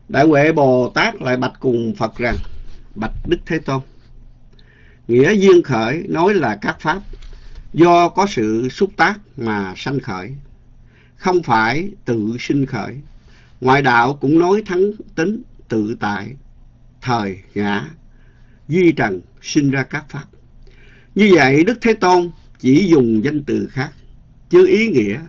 Đại Huệ Bồ Tát lại bạch cùng Phật rằng: bạch Đức Thế Tôn, nghĩa duyên khởi nói là các pháp do có sự xúc tác mà sanh khởi, không phải tự sinh khởi. Ngoại đạo cũng nói thắng tính tự tại, thời ngã duy trần sinh ra các pháp. Như vậy Đức Thế Tôn chỉ dùng danh từ khác, chứ ý nghĩa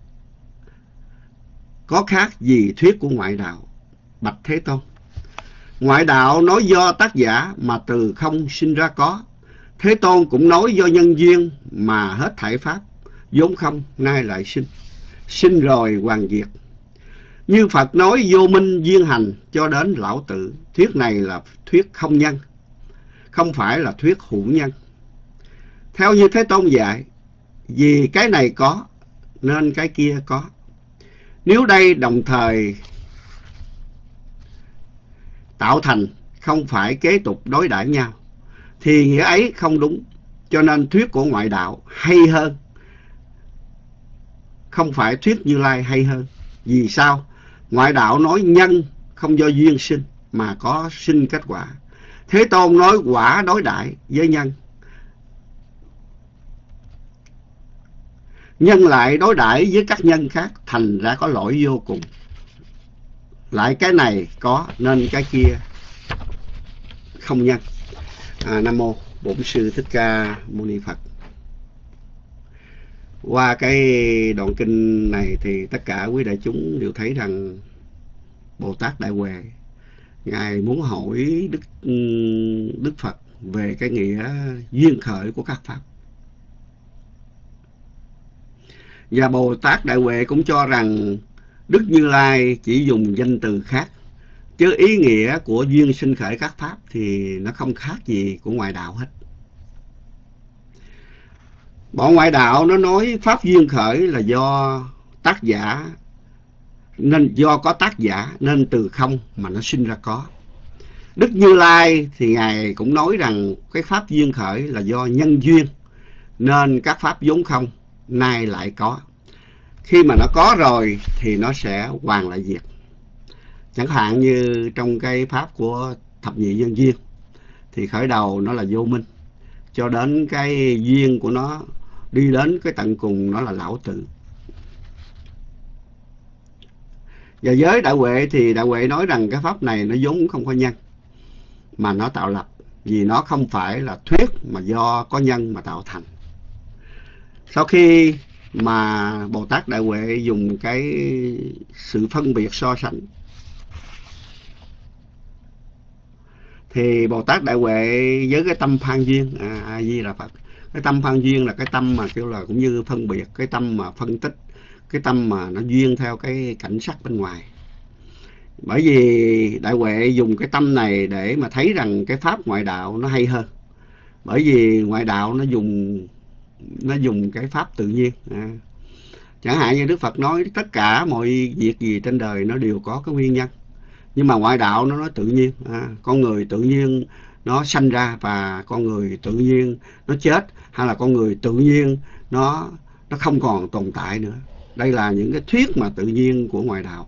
có khác gì thuyết của ngoại đạo. Bạch Thế Tôn, ngoại đạo nói do tác giả mà từ không sinh ra có. Thế Tôn cũng nói do nhân duyên mà hết thảy pháp vốn không nay lại sinh, sinh rồi hoàn diệt. Như Phật nói vô minh duyên hành cho đến lão tử, thuyết này là thuyết không nhân, không phải là thuyết hữu nhân. Theo như Thế Tôn dạy, vì cái này có nên cái kia có. Nếu đây đồng thời tạo thành, không phải kế tục đối đãi nhau, thì nghĩa ấy không đúng. Cho nên thuyết của ngoại đạo hay hơn, không phải thuyết Như Lai hay hơn. Vì sao? Ngoại đạo nói nhân không do duyên sinh mà có sinh kết quả. Thế Tôn nói quả đối đãi với nhân, nhân lại đối đãi với các nhân khác, thành ra có lỗi vô cùng. Lại cái này có nên cái kia không nhân. Nam mô Bổn Sư Thích Ca Mâu Ni Phật. Qua cái đoạn kinh này thì tất cả quý đại chúng đều thấy rằng Bồ Tát Đại Huệ Ngài muốn hỏi Đức Phật về cái nghĩa duyên khởi của các pháp. Và Bồ Tát Đại Huệ cũng cho rằng Đức Như Lai chỉ dùng danh từ khác, chứ ý nghĩa của duyên sinh khởi các pháp thì nó không khác gì của ngoại đạo hết. Bọn ngoại đạo nó nói pháp duyên khởi là do tác giả, nên do có tác giả nên từ không mà nó sinh ra có. Đức Như Lai thì Ngài cũng nói rằng cái pháp duyên khởi là do nhân duyên, nên các pháp vốn không nay lại có. Khi mà nó có rồi thì nó sẽ hoàn lại diệt. Chẳng hạn như trong cái pháp của thập nhị nhân duyên thì khởi đầu nó là vô minh, cho đến cái duyên của nó đi đến cái tận cùng nó là lão tử. Và với Đại Huệ thì Đại Huệ nói rằng cái pháp này nó vốn không có nhân mà nó tạo lập, vì nó không phải là thuyết mà do có nhân mà tạo thành. Sau khi mà Bồ Tát Đại Huệ dùng cái sự phân biệt so sánh, thì Bồ Tát Đại Huệ với cái tâm phan duyên, A Di Đà Phật, cái tâm phan duyên là cái tâm mà kêu là cũng như phân biệt, cái tâm mà phân tích, cái tâm mà nó duyên theo cái cảnh sắc bên ngoài. Bởi vì Đại Huệ dùng cái tâm này để mà thấy rằng cái pháp ngoại đạo nó hay hơn. Bởi vì ngoại đạo nó dùng cái pháp tự nhiên. Chẳng hạn như Đức Phật nói tất cả mọi việc gì trên đời nó đều có cái nguyên nhân. Nhưng mà ngoại đạo nó nói tự nhiên. Con người tự nhiên nó sanh ra, và con người tự nhiên nó chết, hay là con người tự nhiên nó không còn tồn tại nữa. Đây là những cái thuyết mà tự nhiên của ngoại đạo.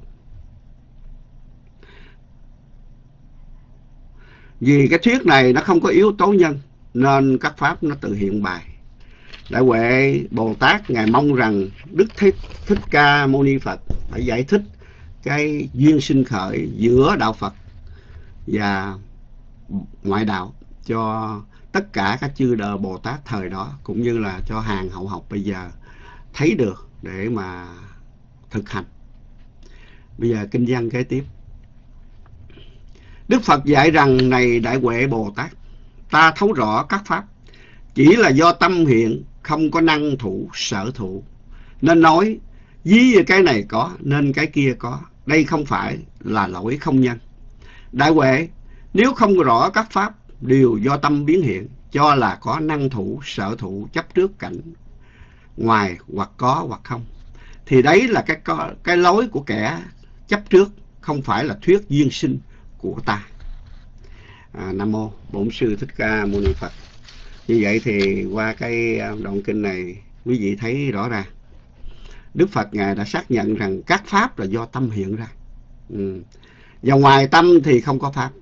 Vì cái thuyết này nó không có yếu tố nhân, nên các pháp nó tự hiện bày. Đại Huệ Bồ Tát Ngài mong rằng Đức Thích Ca Mâu Ni Phật phải giải thích cái duyên sinh khởi giữa đạo Phật và ngoại đạo cho tất cả các chư đời Bồ Tát thời đó, cũng như là cho hàng hậu học bây giờ thấy được để mà thực hành. Bây giờ kinh văn kế tiếp. Đức Phật dạy rằng: này Đại Huệ Bồ Tát, ta thấu rõ các pháp chỉ là do tâm hiện, không có năng thủ sở thụ, nên nói ví như cái này có nên cái kia có. Đây không phải là lỗi không nhân. Đại Huệ, nếu không rõ các pháp đều do tâm biến hiện, cho là có năng thủ sở thụ, chấp trước cảnh ngoài hoặc có hoặc không, thì đấy là cái lối của kẻ chấp trước, không phải là thuyết duyên sinh của ta. Nam mô Bổn Sư Thích Ca Mâu Ni Phật. Như vậy thì qua cái đoạn kinh này quý vị thấy rõ ràng Đức Phật Ngài đã xác nhận rằng các pháp là do tâm hiện ra. Và ngoài tâm thì không có pháp.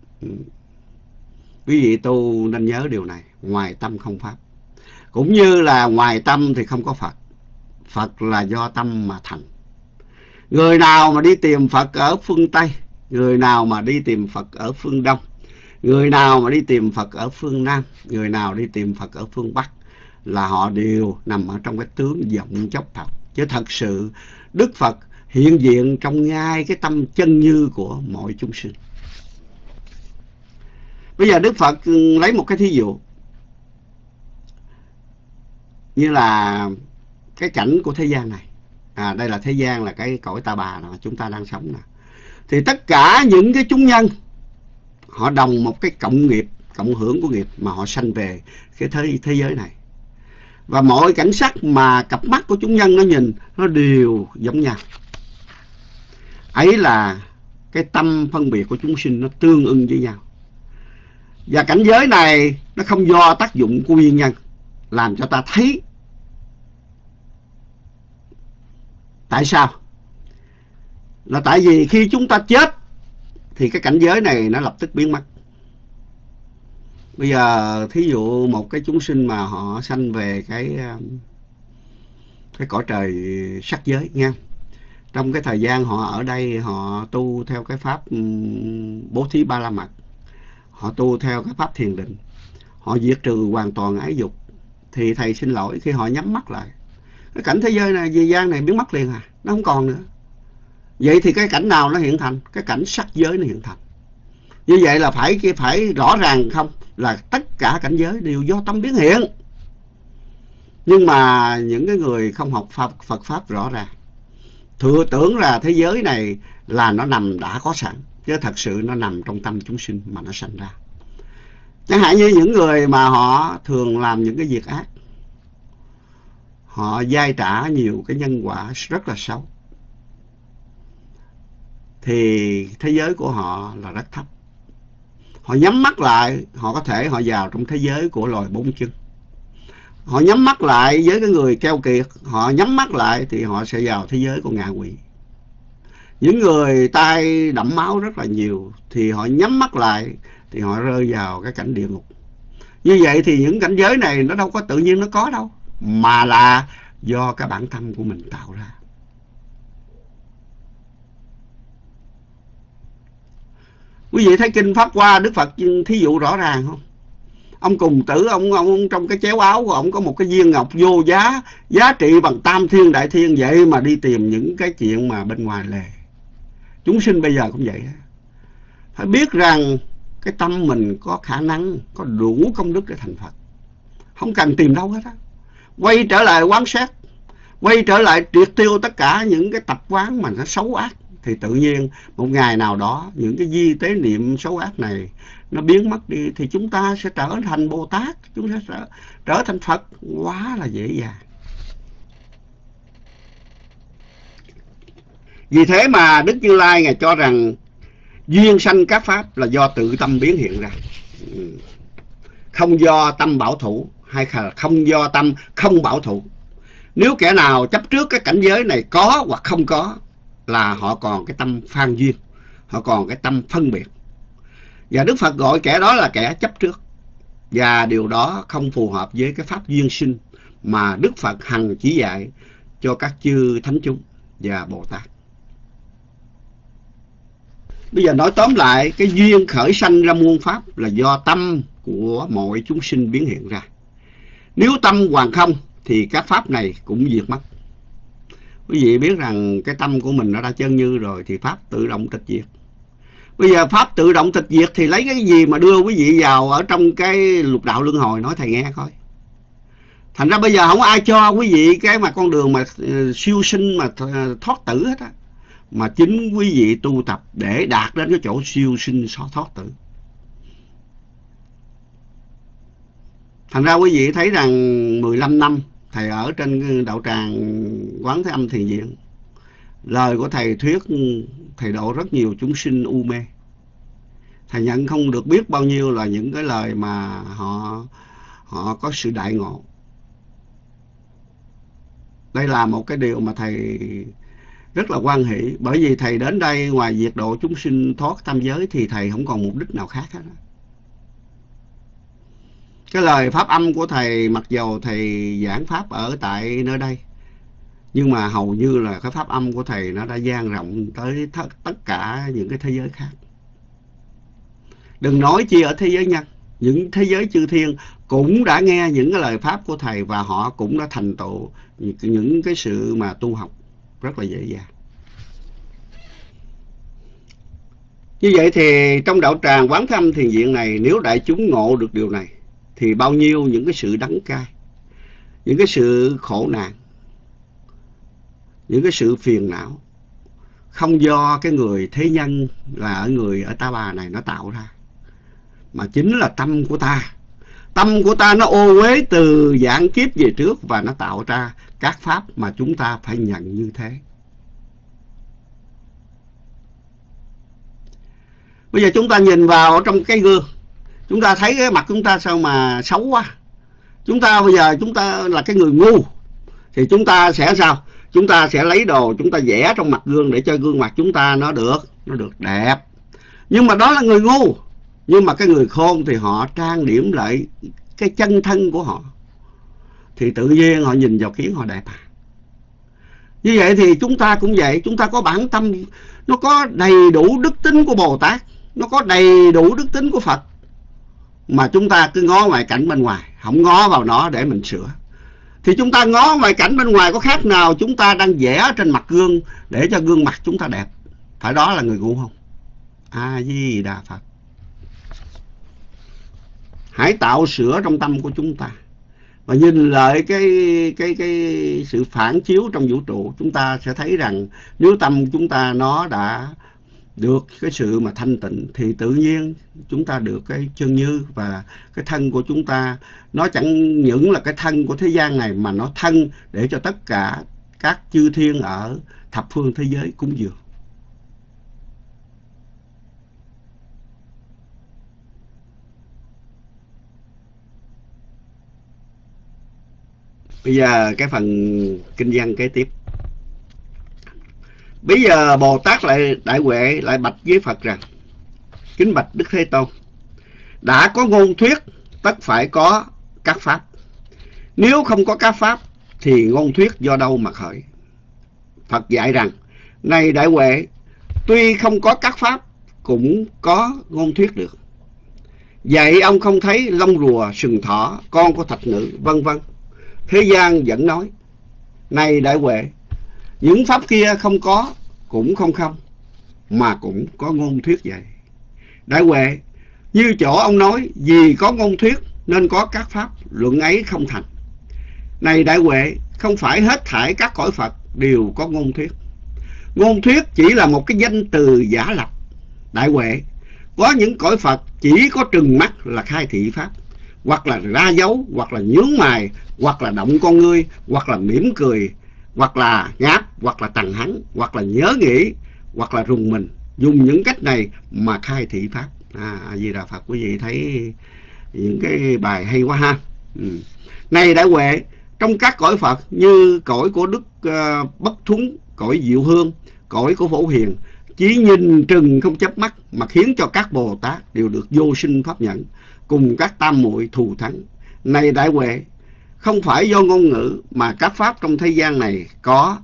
Quý vị tu nên nhớ điều này, ngoài tâm không pháp. Cũng như là ngoài tâm thì không có Phật. Phật là do tâm mà thành. Người nào mà đi tìm Phật ở phương Tây, người nào mà đi tìm Phật ở phương Đông, người nào mà đi tìm Phật ở phương Nam, người nào đi tìm Phật ở phương Bắc, là họ đều nằm ở trong cái tướng vọng chốc Phật. Chứ thật sự Đức Phật hiện diện trong ngay cái tâm chân như của mọi chúng sinh. Bây giờ Đức Phật lấy một cái thí dụ, như là cái cảnh của thế gian này. Đây là thế gian, là cái cõi Ta Bà mà chúng ta đang sống nè. Thì tất cả những cái chúng nhân, họ đồng một cái cộng nghiệp, cộng hưởng của nghiệp mà họ sanh về cái thế giới này. Và mọi cảnh sắc mà cặp mắt của chúng nhân nó nhìn, nó đều giống nhau. Ấy là cái tâm phân biệt của chúng sinh nó tương ưng với nhau. Và cảnh giới này nó không do tác dụng của nguyên nhân làm cho ta thấy. Tại sao? Là tại vì khi chúng ta chết thì cái cảnh giới này nó lập tức biến mất. Bây giờ thí dụ một cái chúng sinh mà họ sanh về cái cõi trời sắc giới nha. Trong cái thời gian họ ở đây, họ tu theo cái pháp bố thí ba la mật, họ tu theo cái pháp thiền định, họ diệt trừ hoàn toàn ái dục, thì thầy xin lỗi, khi họ nhắm mắt lại, cái cảnh thế giới này, thế gian này biến mất liền nó không còn nữa. Vậy thì cái cảnh nào nó hiện thành? Cái cảnh sắc giới nó hiện thành. Như vậy là phải rõ ràng không? Là tất cả cảnh giới đều do tâm biến hiện. Nhưng mà những cái người không học Phật Pháp rõ ràng, thừa tưởng là thế giới này là nó nằm đã có sẵn, chứ thật sự nó nằm trong tâm chúng sinh mà nó sanh ra. Chẳng hạn như những người mà họ thường làm những cái việc ác, họ dai trả nhiều cái nhân quả rất là xấu, thì thế giới của họ là rất thấp. Họ nhắm mắt lại, họ có thể họ vào trong thế giới của loài bốn chân. Họ nhắm mắt lại với cái người keo kiệt, họ nhắm mắt lại thì họ sẽ vào thế giới của ngạ quỷ. Những người tay đẫm máu rất là nhiều thì họ nhắm mắt lại thì họ rơi vào cái cảnh địa ngục. Như vậy thì những cảnh giới này nó đâu có tự nhiên nó có đâu, mà là do cái bản tâm của mình tạo ra. Quý vị thấy kinh Pháp Hoa Đức Phật thí dụ rõ ràng không? Ông Cùng Tử, ông trong cái chéo áo của ông có một cái viên ngọc vô giá, giá trị bằng tam thiên đại thiên, vậy mà đi tìm những cái chuyện mà bên ngoài lề. Chúng sinh bây giờ cũng vậy. Phải biết rằng cái tâm mình có khả năng, có đủ công đức để thành Phật. Không cần tìm đâu hết á. Quay trở lại quán sát, quay trở lại triệt tiêu tất cả những cái tập quán mà nó xấu ác, thì tự nhiên một ngày nào đó những cái di tế niệm xấu ác này nó biến mất đi, thì chúng ta sẽ trở thành Bồ Tát, chúng ta sẽ trở thành Phật quá là dễ dàng. Vì thế mà Đức Như Lai Ngài cho rằng duyên sanh các pháp là do tự tâm biến hiện ra, không do tâm bảo thủ, hay là không do tâm không bảo thủ. Nếu kẻ nào chấp trước cái cảnh giới này có hoặc không có, là họ còn cái tâm phan duyên, họ còn cái tâm phân biệt. Và Đức Phật gọi kẻ đó là kẻ chấp trước. Và điều đó không phù hợp với cái pháp duyên sinh mà Đức Phật hằng chỉ dạy cho các chư thánh chúng và Bồ Tát. Bây giờ nói tóm lại, cái duyên khởi sanh ra muôn pháp là do tâm của mọi chúng sinh biến hiện ra. Nếu tâm hoàn không thì các pháp này cũng diệt mất. Quý vị biết rằng cái tâm của mình nó đã chân như rồi thì pháp tự động tịch diệt. Bây giờ pháp tự động tịch diệt thì lấy cái gì mà đưa quý vị vào ở trong cái lục đạo luân hồi, nói thầy nghe coi. Thành ra bây giờ không ai cho quý vị cái mà con đường mà siêu sinh mà thoát tử hết á, mà chính quý vị tu tập để đạt đến cái chỗ siêu sinh thoát tử. Thành ra quý vị thấy rằng 15 năm thầy ở trên đạo tràng Quán Thế Âm Thiền Viện, lời của thầy thuyết, thầy độ rất nhiều chúng sinh u mê. Thầy nhận không được biết bao nhiêu là những cái lời mà họ có sự đại ngộ. Đây là một cái điều mà thầy rất là hoan hỷ, bởi vì thầy đến đây ngoài việc độ chúng sinh thoát tam giới thì thầy không còn mục đích nào khác hết. Cái lời pháp âm của thầy, mặc dầu thầy giảng pháp ở tại nơi đây, nhưng mà hầu như là cái pháp âm của thầy nó đã dang rộng tới tất cả những cái thế giới khác. Đừng nói chi ở thế giới nhân, những thế giới chư thiên cũng đã nghe những cái lời pháp của thầy và họ cũng đã thành tựu những cái sự mà tu học rất là dễ dàng. Như vậy thì trong đạo tràng Quán Thế Âm Thiền Viện này, nếu đại chúng ngộ được điều này thì bao nhiêu những cái sự đắng cay, những cái sự khổ nạn, những cái sự phiền não không do cái người thế nhân là ở người ở Ta Bà này nó tạo ra, mà chính là tâm của ta. Tâm của ta nó ô uế từ vạn kiếp về trước và nó tạo ra các pháp mà chúng ta phải nhận như thế. Bây giờ chúng ta nhìn vào trong cái gương, chúng ta thấy cái mặt chúng ta sao mà xấu quá. Chúng ta bây giờ chúng ta là cái người ngu thì chúng ta sẽ sao? Chúng ta sẽ lấy đồ chúng ta vẽ trong mặt gương để cho gương mặt chúng ta nó được đẹp. Nhưng mà đó là người ngu. Nhưng mà cái người khôn thì họ trang điểm lại cái chân thân của họ, thì tự nhiên họ nhìn vào kiến họ đẹp. Như vậy thì chúng ta cũng vậy. Chúng ta có bản tâm, nó có đầy đủ đức tính của Bồ Tát, nó có đầy đủ đức tính của Phật, mà chúng ta cứ ngó ngoại cảnh bên ngoài, không ngó vào nó để mình sửa. Thì chúng ta ngó ngoại cảnh bên ngoài có khác nào chúng ta đang vẽ trên mặt gương để cho gương mặt chúng ta đẹp? Phải đó là người ngu không? A Di Đà Phật. Hãy tạo sửa trong tâm của chúng ta và nhìn lại cái sự phản chiếu trong vũ trụ, chúng ta sẽ thấy rằng nếu tâm chúng ta nó đã được cái sự mà thanh tịnh thì tự nhiên chúng ta được cái chân như, và cái thân của chúng ta nó chẳng những là cái thân của thế gian này mà nó thân để cho tất cả các chư thiên ở thập phương thế giới cúng dường. Bây giờ cái phần kinh văn kế tiếp. Bây giờ Bồ Tát lại Đại Huệ lại bạch với Phật rằng: kính bạch Đức Thế Tôn, đã có ngôn thuyết tất phải có các pháp. Nếu không có các pháp thì ngôn thuyết do đâu mà khởi? Phật dạy rằng: này Đại Huệ, tuy không có các pháp cũng có ngôn thuyết được. Vậy ông không thấy lông rùa, sừng thỏ, con của thạch nữ, vân vân, thế gian vẫn nói. Này Đại Huệ, những pháp kia không có cũng không không, mà cũng có ngôn thuyết vậy. Đại Huệ, như chỗ ông nói vì có ngôn thuyết nên có các pháp, luận ấy không thành. Này Đại Huệ, không phải hết thảy các cõi Phật đều có ngôn thuyết. Ngôn thuyết chỉ là một cái danh từ giả lập. Đại Huệ, có những cõi Phật chỉ có trừng mắt là khai thị pháp, hoặc là ra dấu, hoặc là nhướng mày, hoặc là động con ngươi, hoặc là mỉm cười, hoặc là ngáp, hoặc là tằng hắng, hoặc là nhớ nghĩ, hoặc là rùng mình. Dùng những cách này mà khai thị pháp. A Di Đà Phật. Quý vị thấy những cái bài hay quá ha. Này Đại Huệ, trong các cõi Phật như cõi của Đức Bất Thuấn, cõi Diệu Hương, cõi của Phổ Hiền, chỉ nhìn trừng không chớp mắt mà khiến cho các Bồ Tát đều được vô sinh pháp nhẫn, cùng các tam muội thù thắng. Này Đại Huệ, không phải do ngôn ngữ mà các pháp trong thế gian này có,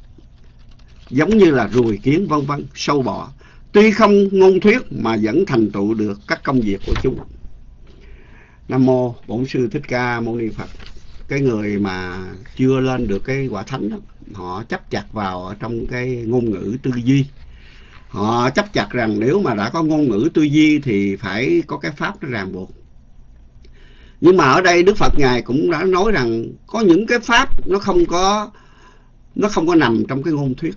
giống như là ruồi kiến vân vân, sâu bọ, tuy không ngôn thuyết mà vẫn thành tựu được các công việc của chúng. Nam mô Bổn Sư Thích Ca Mâu Ni Phật. Cái người mà chưa lên được cái quả thánh đó, họ chấp chặt vào ở trong cái ngôn ngữ tư duy. Họ chấp chặt rằng nếu mà đã có ngôn ngữ tư duy thì phải có cái pháp nó ràng buộc. Nhưng mà ở đây Đức Phật Ngài cũng đã nói rằng có những cái pháp nó không có nằm trong cái ngôn thuyết.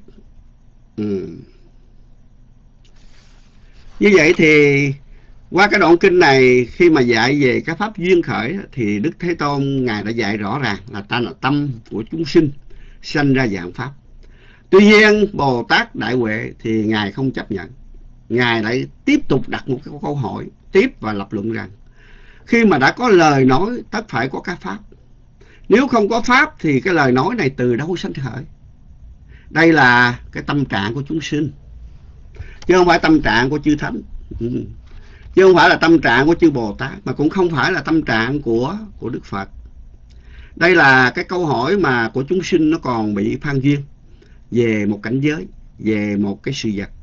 Như vậy thì qua cái đoạn kinh này, khi mà dạy về cái pháp duyên khởi thì Đức Thế Tôn Ngài đã dạy rõ ràng là ta là tâm của chúng sinh sanh ra dạng pháp. Tuy nhiên Bồ Tát Đại Huệ thì Ngài không chấp nhận. Ngài lại tiếp tục đặt một cái câu hỏi tiếp và lập luận rằng khi mà đã có lời nói tất phải có các pháp. Nếu không có pháp thì cái lời nói này từ đâu sanh khởi? Đây là cái tâm trạng của chúng sinh, chứ không phải tâm trạng của chư Thánh. Chứ không phải là tâm trạng của chư Bồ Tát, mà cũng không phải là tâm trạng của Đức Phật. Đây là cái câu hỏi mà của chúng sinh nó còn bị phan duyên về một cảnh giới, về một cái sự vật.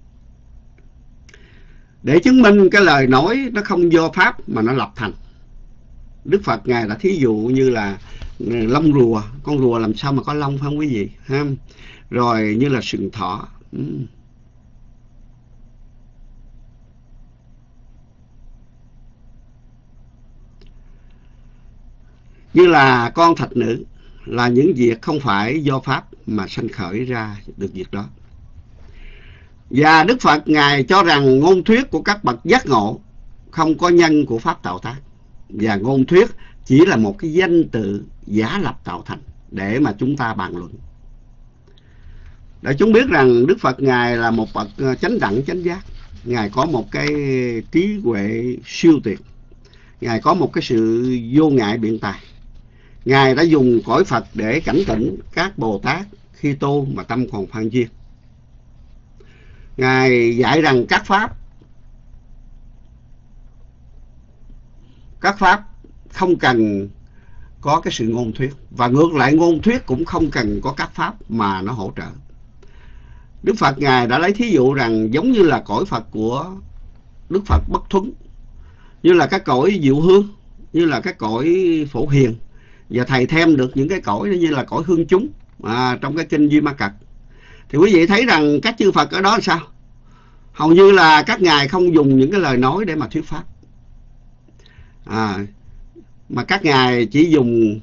Để chứng minh cái lời nói nó không do Pháp mà nó lập thành, Đức Phật Ngài đã thí dụ như là lông rùa. Con rùa làm sao mà có lông, phải không quý vị? Ha? Rồi như là sừng thỏ. Như là con thạch nữ, là những việc không phải do Pháp mà sanh khởi ra được việc đó. Và Đức Phật Ngài cho rằng ngôn thuyết của các bậc giác ngộ không có nhân của Pháp tạo tác, và ngôn thuyết chỉ là một cái danh từ giả lập tạo thành để mà chúng ta bàn luận. Để chúng biết rằng Đức Phật Ngài là một bậc chánh đẳng chánh giác. Ngài có một cái trí huệ siêu tuyệt. Ngài có một cái sự vô ngại biện tài. Ngài đã dùng cõi Phật để cảnh tỉnh các Bồ Tát khi tu mà tâm còn phan duyên. Ngài dạy rằng các pháp không cần có cái sự ngôn thuyết, và ngược lại ngôn thuyết cũng không cần có các pháp mà nó hỗ trợ. Đức Phật Ngài đã lấy thí dụ rằng giống như là cõi Phật của Đức Phật Bất Thuấn, như là cái cõi Diệu Hương, như là cái cõi Phổ Hiền, và thầy thêm được những cái cõi như là cõi Hương Chúng trong cái kinh Duy Ma Cật. Thì quý vị thấy rằng các chư Phật ở đó là sao? Hầu như là các ngài không dùng những cái lời nói để mà thuyết pháp, mà các ngài chỉ dùng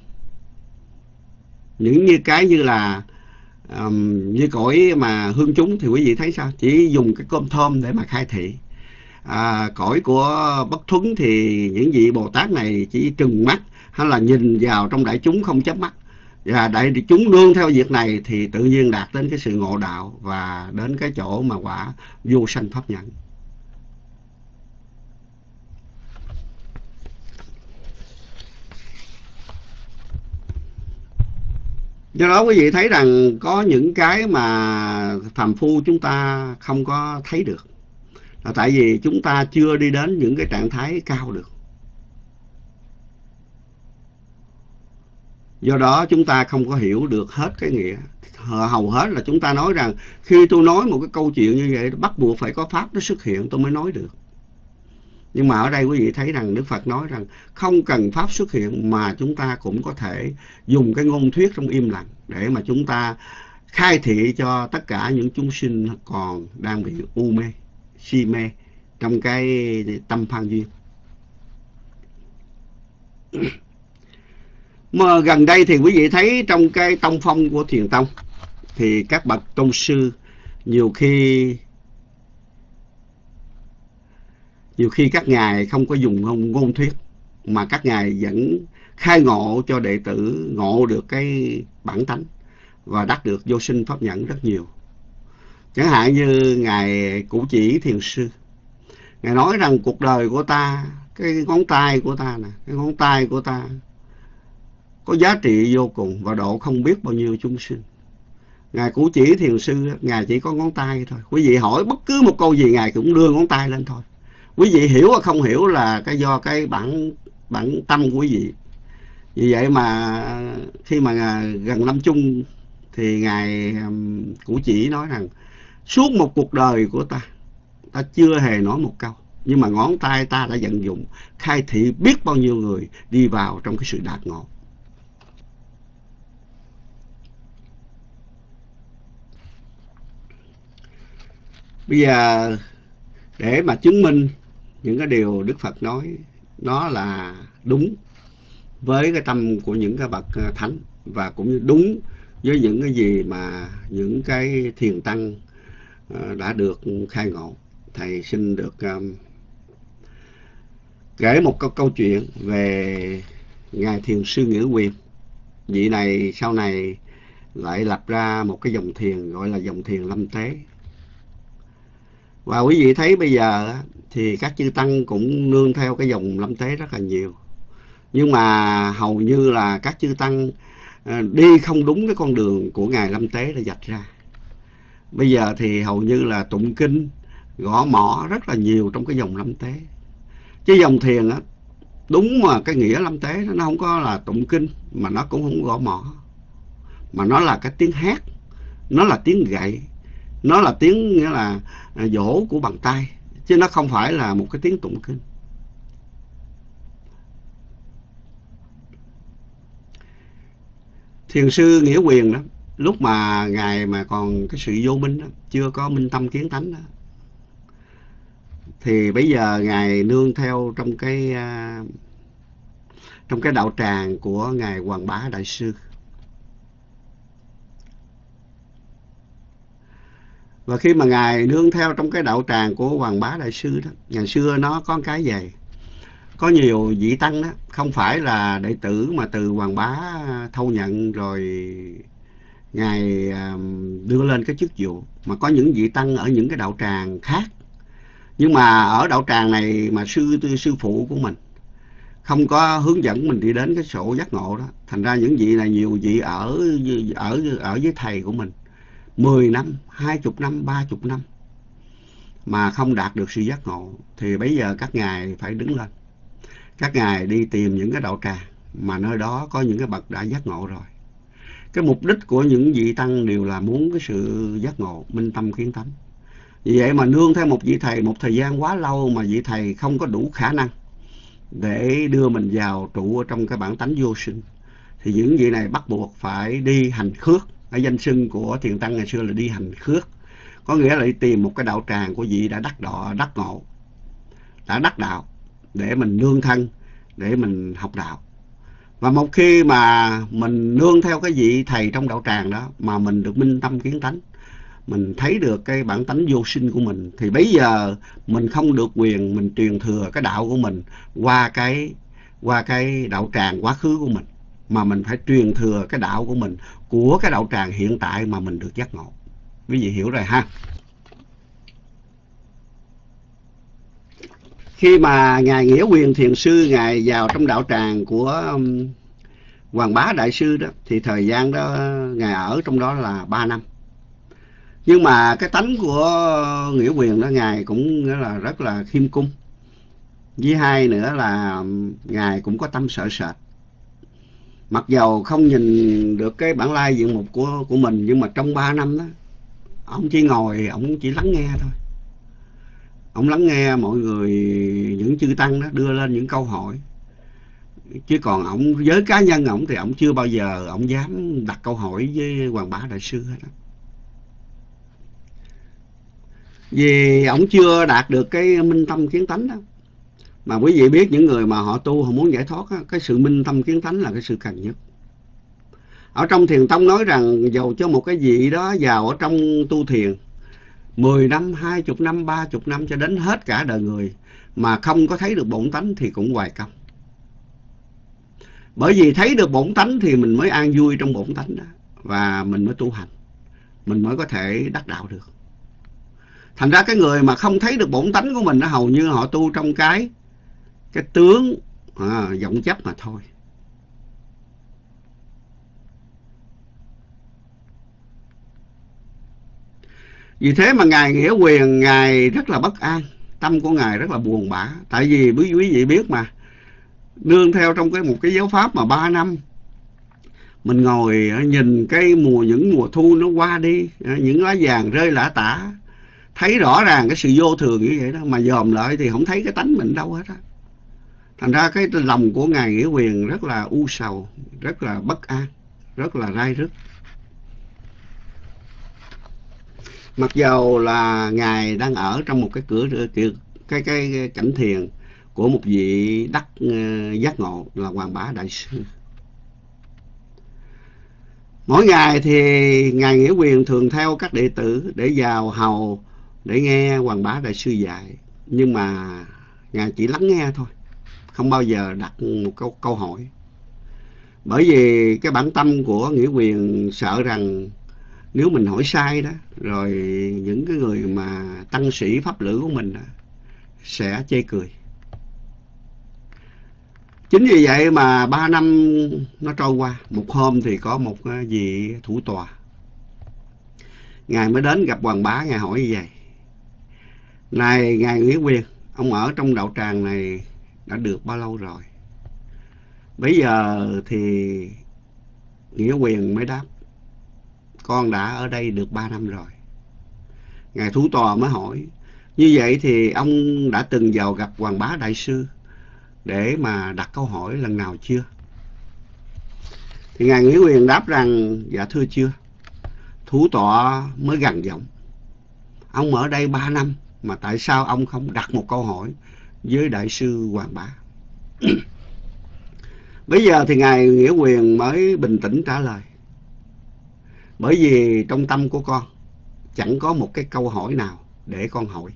những cái như là như cõi mà Hương Chúng thì quý vị thấy sao? Chỉ dùng cái cơm thơm để mà khai thị. Cõi của Bất Thuấn thì những vị Bồ Tát này chỉ trừng mắt hay là nhìn vào trong đại chúng không chớp mắt, và đại chúng nương theo việc này thì tự nhiên đạt đến cái sự ngộ đạo và đến cái chỗ mà quả vô sanh pháp nhận. Do đó quý vị thấy rằng có những cái mà phàm phu chúng ta không có thấy được, là tại vì chúng ta chưa đi đến những cái trạng thái cao được. Do đó chúng ta không có hiểu được hết cái nghĩa. Hầu hết là chúng ta nói rằng khi tôi nói một cái câu chuyện như vậy bắt buộc phải có pháp nó xuất hiện tôi mới nói được. Nhưng mà ở đây quý vị thấy rằng Đức Phật nói rằng không cần pháp xuất hiện mà chúng ta cũng có thể dùng cái ngôn thuyết trong im lặng để mà chúng ta khai thị cho tất cả những chúng sinh còn đang bị u mê, si mê trong cái tâm phan duyên. Mà gần đây thì quý vị thấy trong cái tông phong của Thiền Tông thì các bậc tôn sư nhiều khi các ngài không có dùng ngôn thuyết, mà các ngài vẫn khai ngộ cho đệ tử ngộ được cái bản tánh và đắc được vô sinh pháp nhẫn rất nhiều. Chẳng hạn như ngài Cụ Chỉ Thiền Sư, ngài nói rằng cuộc đời của ta, cái ngón tay của ta nè, cái ngón tay của ta có giá trị vô cùng và độ không biết bao nhiêu chúng sinh. Ngài Cụ Chỉ Thiền Sư, ngài chỉ có ngón tay thôi. Quý vị hỏi bất cứ một câu gì ngài cũng đưa ngón tay lên thôi. Quý vị hiểu hoặc không hiểu là cái do cái bản tâm của quý vị. Vì vậy mà khi mà gần lâm chung thì ngài Cụ Chỉ nói rằng suốt một cuộc đời của ta chưa hề nói một câu, nhưng mà ngón tay ta đã vận dụng khai thị biết bao nhiêu người đi vào trong cái sự đạt ngộ. Bây giờ để mà chứng minh những cái điều Đức Phật nói nó là đúng với cái tâm của những cái bậc thánh, và cũng như đúng với những cái gì mà những cái thiền tăng đã được khai ngộ, thầy xin được kể một câu chuyện về ngài Thiền Sư Nghĩa Quyền. Vị này sau này lại lập ra một cái dòng thiền gọi là dòng thiền Lâm Tế. Và quý vị thấy bây giờ thì các chư tăng cũng nương theo cái dòng Lâm Tế rất là nhiều. Nhưng mà hầu như là các chư tăng đi không đúng cái con đường của Ngài Lâm Tế đã vạch ra. Bây giờ thì hầu như là tụng kinh, gõ mõ rất là nhiều trong cái dòng Lâm Tế. Chứ dòng thiền á, đúng mà cái nghĩa Lâm Tế nó không có là tụng kinh, mà nó cũng không gõ mõ, mà nó là cái tiếng hát, nó là tiếng gậy, nó là tiếng nghĩa là vỗ của bàn tay, chứ nó không phải là một cái tiếng tụng kinh. Thiền sư Nghĩa Quyền đó, lúc mà Ngài mà còn cái sự vô minh đó, chưa có minh tâm kiến tánh đó, thì bây giờ Ngài nương theo trong cái đạo tràng của Ngài Hoàng Bá Đại Sư. Và khi mà Ngài nương theo trong cái đạo tràng của Hoàng Bá Đại Sư đó, ngày xưa nó có cái vậy. Có nhiều vị tăng đó, không phải là đệ tử mà từ Hoàng Bá thâu nhận rồi Ngài đưa lên cái chức vụ, mà có những vị tăng ở những cái đạo tràng khác. Nhưng mà ở đạo tràng này mà sư phụ của mình không có hướng dẫn mình đi đến cái sổ giác ngộ đó, thành ra những vị này nhiều vị ở với thầy của mình 10 năm, 20 năm, 30 năm mà không đạt được sự giác ngộ, thì bây giờ các ngài phải đứng lên. Các ngài đi tìm những cái đạo tràng mà nơi đó có những cái bậc đã giác ngộ rồi. Cái mục đích của những vị tăng đều là muốn cái sự giác ngộ, minh tâm kiến tánh. Vì vậy mà nương theo một vị thầy một thời gian quá lâu mà vị thầy không có đủ khả năng để đưa mình vào trụ ở trong cái bản tánh vô sinh, thì những vị này bắt buộc phải đi hành khước. Ở danh xưng của thiền tăng ngày xưa là đi hành khước, có nghĩa là đi tìm một cái đạo tràng của vị đã đắc ngộ, đã đắc đạo, để mình nương thân, để mình học đạo. Và một khi mà mình nương theo cái vị thầy trong đạo tràng đó mà mình được minh tâm kiến tánh, mình thấy được cái bản tánh vô sinh của mình, thì bây giờ mình không được quyền mình truyền thừa cái đạo của mình qua cái đạo tràng quá khứ của mình, mà mình phải truyền thừa cái đạo của mình của cái đạo tràng hiện tại mà mình được giác ngộ. Quý vị hiểu rồi ha. Khi mà Ngài Nghĩa Quyền Thiền Sư Ngài vào trong đạo tràng của Hoàng Bá Đại Sư đó, thì thời gian đó Ngài ở trong đó là 3 năm. Nhưng mà cái tánh của Nghĩa Quyền đó, Ngài cũng là rất là khiêm cung. Với hai nữa là Ngài cũng có tâm sợ sệt. Mặc dầu không nhìn được cái bản lai diện mục của mình, nhưng mà trong 3 năm đó, ông chỉ ngồi, ông chỉ lắng nghe thôi. Ông lắng nghe mọi người, những chư tăng đó đưa lên những câu hỏi. Chứ còn ông với cá nhân ông thì ông chưa bao giờ ông dám đặt câu hỏi với Hoàng Bá Đại Sư hết đó. Vì ông chưa đạt được cái minh tâm kiến tánh đó. Mà quý vị biết những người mà họ tu, họ muốn giải thoát đó, cái sự minh tâm kiến tánh là cái sự cần nhất. Ở trong thiền tông nói rằng dầu cho một cái vị đó vào ở trong tu thiền 10 năm, 20 năm, 30 năm cho đến hết cả đời người mà không có thấy được bổn tánh thì cũng hoài công. Bởi vì thấy được bổn tánh thì mình mới an vui trong bổn tánh đó, và mình mới tu hành, mình mới có thể đắc đạo được. Thành ra cái người mà không thấy được bổn tánh của mình, nó hầu như họ tu trong cái tướng vọng chấp mà thôi. Vì thế mà Ngài Nghĩa Quyền, Ngài rất là bất an, tâm của Ngài rất là buồn bã. Tại vì quý vị biết mà, nương theo trong một cái giáo pháp mà 3 năm, mình ngồi nhìn những mùa thu nó qua đi, những lá vàng rơi lả tả, thấy rõ ràng cái sự vô thường như vậy đó, mà dòm lại thì không thấy cái tánh mình đâu hết á. Thành ra cái lòng của Ngài Nghĩa Quyền rất là u sầu, rất là bất an, rất là rai rứt. Mặc dầu là Ngài đang ở trong một cái cảnh thiền của một vị đắc giác ngộ là Hoàng Bá Đại Sư. Mỗi ngày thì Ngài Nghĩa Quyền thường theo các đệ tử để vào hầu để nghe Hoàng Bá Đại Sư dạy. Nhưng mà Ngài chỉ lắng nghe thôi, không bao giờ đặt một câu hỏi. Bởi vì cái bản tâm của Nghĩa Quyền sợ rằng nếu mình hỏi sai đó, rồi những cái người mà tăng sĩ pháp lữ của mình đó, sẽ chê cười. Chính vì vậy mà 3 năm nó trôi qua. Một hôm thì có một vị thủ tọa, ngài mới đến gặp Hoàng Bá. Ngài hỏi như vậy: này ngài Nghĩa Quyền, ông ở trong đạo tràng này đã được bao lâu rồi? Bây giờ thì Nghĩa Quyền mới đáp: con đã ở đây được 3 năm rồi. Ngài thủ tọa mới hỏi: như vậy thì ông đã từng vào gặp Hoàng Bá Đại Sư để mà đặt câu hỏi lần nào chưa? Thì ngài Nghĩa Quyền đáp rằng: dạ thưa chưa. Thủ tọa mới gằn giọng: ông ở đây 3 năm mà tại sao ông không đặt một câu hỏi với Đại sư Hoàng Bá? Bây giờ thì ngài Nghĩa Quyền mới bình tĩnh trả lời: bởi vì trong tâm của con chẳng có một cái câu hỏi nào để con hỏi.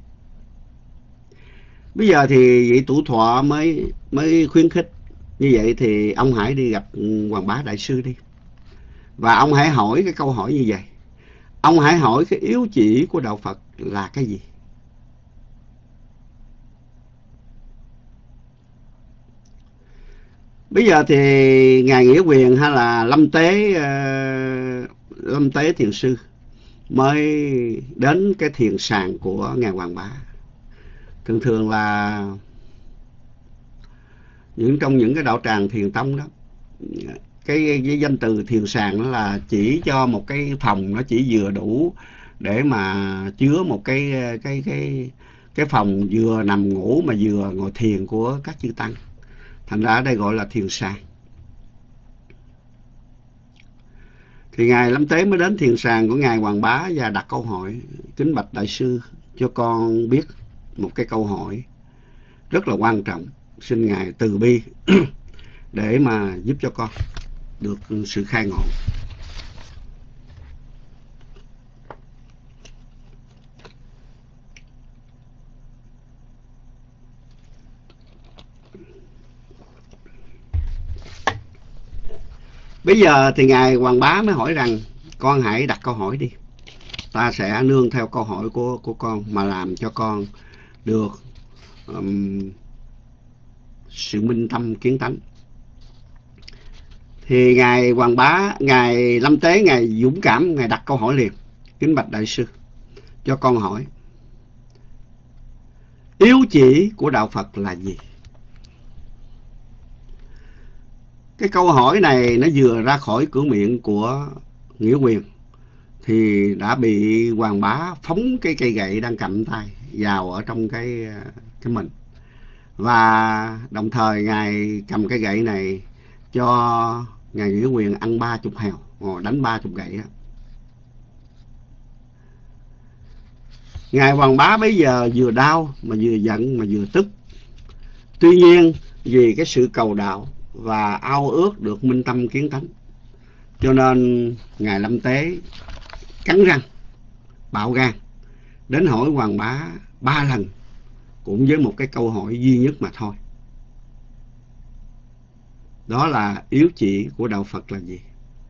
Bây giờ thì vị thủ tọa mới khuyến khích: như vậy thì ông hãy đi gặp Hoàng Bá Đại Sư đi, và ông hãy hỏi cái câu hỏi như vậy. Ông hãy hỏi cái yếu chỉ của đạo Phật là cái gì? Bây giờ thì ngài Nghĩa Quyền hay là Lâm Tế Thiền Sư mới đến cái thiền sàng của ngài Hoàng Bá. Thường thường là trong những cái đạo tràng thiền tông đó, cái danh từ thiền sàng nó là chỉ cho một cái phòng, nó chỉ vừa đủ để mà chứa một cái phòng vừa nằm ngủ mà vừa ngồi thiền của các chư tăng. Thành ra ở đây gọi là thiền sàng. Thì ngài Lâm Tế mới đến thiền sàng của ngài Hoàng Bá và đặt câu hỏi: kính bạch Đại Sư, cho con biết một cái câu hỏi rất là quan trọng, xin ngài từ bi để mà giúp cho con được sự khai ngộ. Bây giờ thì ngài Hoàng Bá mới hỏi rằng: con hãy đặt câu hỏi đi, ta sẽ nương theo câu hỏi của con mà làm cho con được sự minh tâm kiến tánh. Thì ngài Hoàng Bá, ngài Lâm Tế, ngài dũng cảm, ngài đặt câu hỏi liền: kính bạch Đại Sư, cho con hỏi yếu chỉ của đạo Phật là gì? Cái câu hỏi này nó vừa ra khỏi cửa miệng của Nghĩa Quyền thì đã bị Hoàng Bá phóng cái cây gậy đang cầm tay vào ở trong cái mình. Và đồng thời ngài cầm cái gậy này cho ngài Nghĩa Quyền ăn 30 hèo, đánh 30 gậy đó. Ngài Hoàng Bá bây giờ vừa đau mà vừa giận mà vừa tức. Tuy nhiên vì cái sự cầu đạo và ao ước được minh tâm kiến tánh, cho nên ngài Lâm Tế cắn răng bạo gan đến hỏi Hoàng Bá 3 lần, cũng với một cái câu hỏi duy nhất mà thôi. Đó là yếu chỉ của đạo Phật là gì?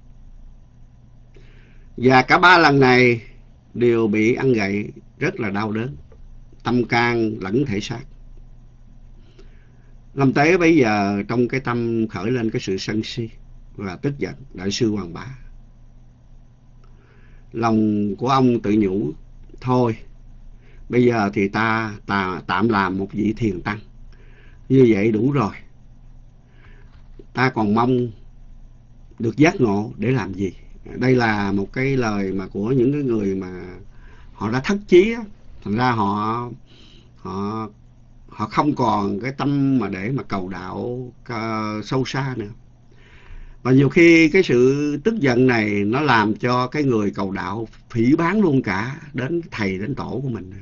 Và cả 3 lần này đều bị ăn gậy rất là đau đớn, tâm can lẫn thể xác. Lâm Tế bây giờ trong cái tâm khởi lên cái sự sân si và tức giận Đại sư Hoàng Bá. Lòng của ông tự nhủ: thôi bây giờ thì ta tạm làm một vị thiền tăng, như vậy đủ rồi. Ta còn mong được giác ngộ để làm gì? Đây là một cái lời mà của những cái người mà họ đã thất chí á. Thành ra họ không còn cái tâm mà để mà cầu đạo sâu xa nữa. Và nhiều khi cái sự tức giận này nó làm cho cái người cầu đạo phỉ báng luôn cả đến thầy đến tổ của mình.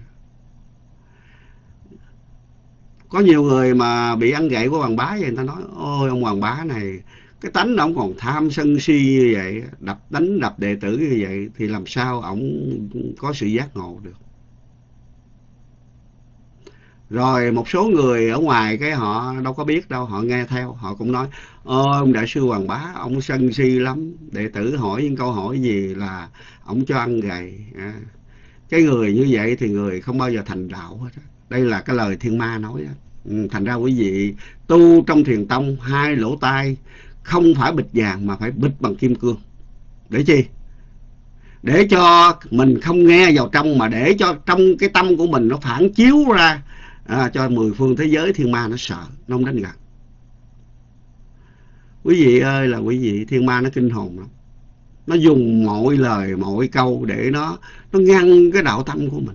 Có nhiều người mà bị ăn gậy của Hoàng Bá vậy, người ta nói: ôi ông Hoàng Bá này, cái tánh ông còn tham sân si như vậy, đánh đập đệ tử như vậy, thì làm sao ông có sự giác ngộ được? Rồi một số người ở ngoài cái họ đâu có biết đâu, họ nghe theo, họ cũng nói: ôi ông Đại sư Hoàng Bá, ông sân si lắm, đệ tử hỏi những câu hỏi gì là ông cho ăn gậy. Cái người như vậy thì người không bao giờ thành đạo hết. Đây là cái lời Thiên Ma nói đó. Thành ra quý vị tu trong thiền tông, hai lỗ tai không phải bịt vàng mà phải bịt bằng kim cương. Để chi? Để cho mình không nghe vào trong, mà để cho trong cái tâm của mình nó phản chiếu ra, cho mười phương thế giới thiên ma nó sợ, nó không đến gần. Quý vị ơi là quý vị, thiên ma nó kinh hồn lắm. Nó dùng mọi lời mọi câu để nó ngăn cái đạo tâm của mình.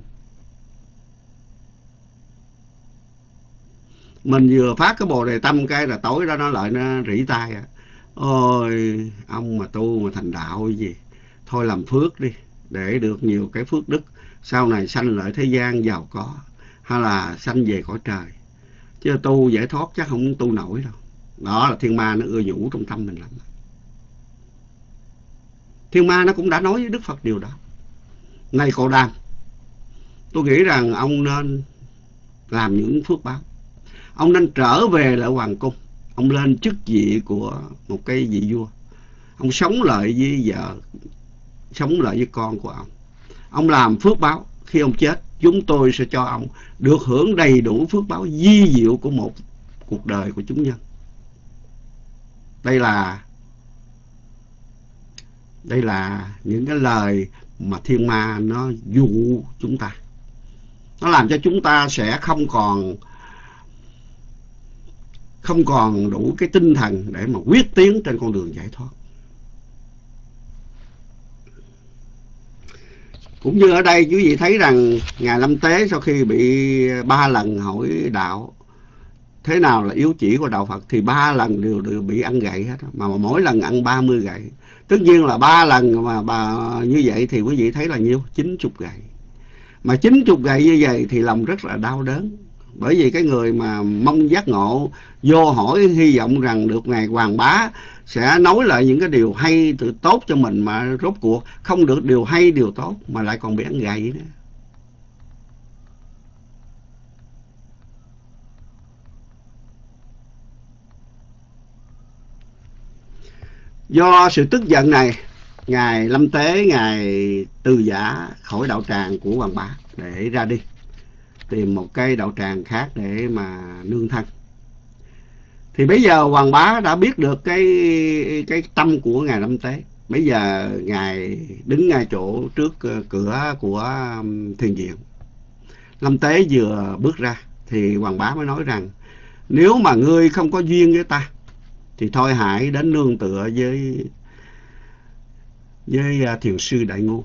Mình vừa phát cái bồ đề tâm cái là tối đó nó lại nó rỉ tai ôi ông mà tu mà thành đạo gì, thôi làm phước đi để được nhiều cái phước đức, sau này sanh lại thế gian giàu có, hay là sanh về cõi trời, chứ tu giải thoát chắc không tu nổi đâu. Đó là thiên ma nó ưa vũ trong tâm mình lắm. Thiên ma nó cũng đã nói với Đức Phật điều đó. Này Cồ Đàm, tôi nghĩ rằng ông nên làm những phước báo. Ông nên trở về lại hoàng cung, ông lên chức vị của một cái vị vua, ông sống lại với vợ, sống lại với con của ông. Ông làm phước báo, khi ông chết chúng tôi sẽ cho ông được hưởng đầy đủ phước báo vi diệu của một cuộc đời của chúng nhân. Đây là những cái lời mà thiên ma nó dụ chúng ta. Nó làm cho chúng ta sẽ không còn đủ cái tinh thần để mà quyết tiến trên con đường giải thoát. Cũng như ở đây quý vị thấy rằng Ngài Lâm Tế sau khi bị 3 lần hỏi đạo thế nào là yếu chỉ của đạo Phật, thì 3 lần đều bị ăn gậy hết, mà mỗi lần ăn 30 gậy. Tất nhiên là 3 lần mà như vậy thì quý vị thấy là nhiêu? 90 gậy. Mà 90 gậy như vậy thì lòng rất là đau đớn. Bởi vì cái người mà mong giác ngộ vô hỏi hy vọng rằng được Ngài Hoàng Bá sẽ nói lại những cái điều hay tốt cho mình, mà rốt cuộc không được điều hay điều tốt mà lại còn bị ăn gậy nữa. Do sự tức giận này, Ngài Lâm Tế Ngài từ giả khỏi đạo tràng của Hoàng Bá để ra đi tìm một cái đạo tràng khác để mà nương thân. Thì bây giờ Hoàng Bá đã biết được cái tâm của Ngài Lâm Tế. Bây giờ Ngài đứng ngay chỗ trước cửa của thiền viện. Lâm Tế vừa bước ra thì Hoàng Bá mới nói rằng nếu mà ngươi không có duyên với ta thì thôi hãy đến nương tựa với thiền sư Đại Ngu.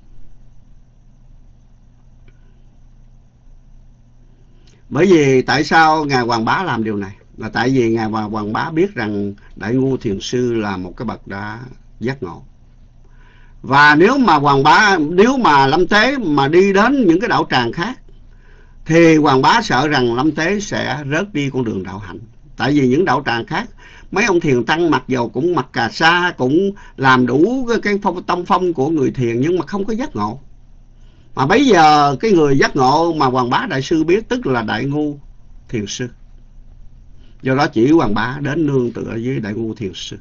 Bởi vì tại sao Ngài Hoàng Bá làm điều này? Là tại vì Ngài Hoàng Bá biết rằng Đại Ngu thiền sư là một cái bậc đã giác ngộ. Và nếu mà Lâm Tế mà đi đến những cái đạo tràng khác thì Hoàng Bá sợ rằng Lâm Tế sẽ rớt đi con đường đạo hạnh. Tại vì những đạo tràng khác, mấy ông thiền tăng mặc dầu cũng mặc cà sa, cũng làm đủ cái tông phong của người thiền, nhưng mà không có giác ngộ. Mà bây giờ cái người giác ngộ mà Hoàng Bá Đại Sư biết tức là Đại Ngu thiền sư. Do đó chỉ Hoàng Bá đến nương tựa với Đại Ngu thiền sư.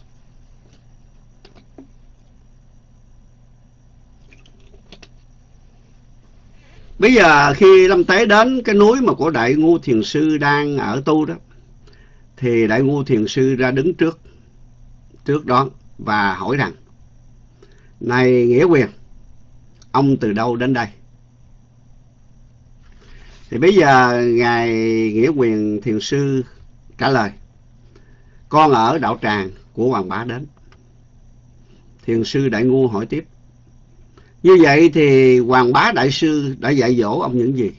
Bây giờ khi Lâm Tế đến cái núi mà của Đại Ngu thiền sư đang ở tu đó, thì Đại Ngu thiền sư ra đứng trước đó và hỏi rằng: này Nghĩa Quyền, ông từ đâu đến đây? Thì bây giờ Ngài Nghĩa Quyền thiền sư trả lời: con ở đạo tràng của Hoàng Bá đến. Thiền sư Đại Ngu hỏi tiếp: như vậy thì Hoàng Bá Đại Sư đã dạy dỗ ông những gì?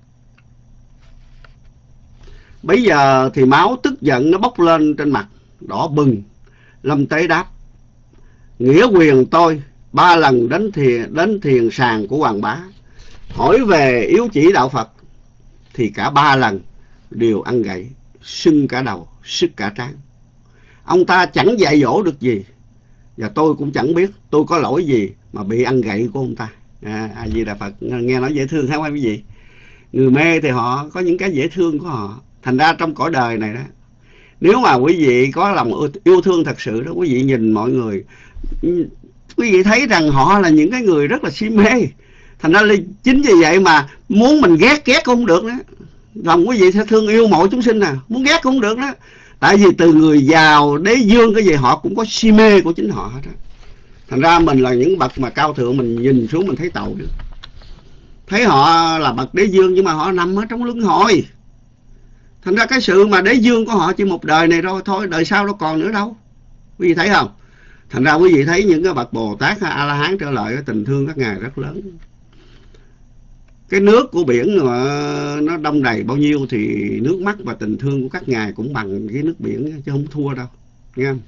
Bây giờ thì máu tức giận nó bốc lên trên mặt, đỏ bừng. Lâm Tế đáp: Nghĩa Quyền tôi 3 lần đến thiền sàng của Hoàng Bá, hỏi về yếu chỉ đạo Phật, thì cả 3 lần đều ăn gậy, sưng cả đầu, sứt cả trán. Ông ta chẳng dạy dỗ được gì, và tôi cũng chẳng biết tôi có lỗi gì mà bị ăn gậy của ông ta. A Di Đà Phật. Nghe nói dễ thương không quý vị? Người mê thì họ có những cái dễ thương của họ. Thành ra trong cõi đời này đó, nếu mà quý vị có lòng yêu thương thật sự đó, quý vị nhìn mọi người, quý vị thấy rằng họ là những cái người rất là si mê. Thành ra chính vì vậy mà muốn mình ghét cũng không được nữa. Lòng quý vị sẽ thương yêu mọi chúng sinh, muốn ghét cũng không được đó. Tại vì từ người giàu đế dương cái gì họ cũng có si mê của chính họ hết đó. Thành ra mình là những bậc mà cao thượng, mình nhìn xuống mình thấy tội được. Thấy họ là bậc đế dương nhưng mà họ nằm ở trong luân hồi. Thành ra cái sự mà đế dương của họ chỉ một đời này thôi, đời sau đâu còn nữa đâu. Quý vị thấy không? Thành ra quý vị thấy những cái bậc Bồ Tát hay A-la-hán trở lại, cái tình thương các ngài rất lớn. Cái nước của biển mà nó đông đầy bao nhiêu thì nước mắt và tình thương của các ngài cũng bằng cái nước biển, chứ không thua đâu. Nghe không?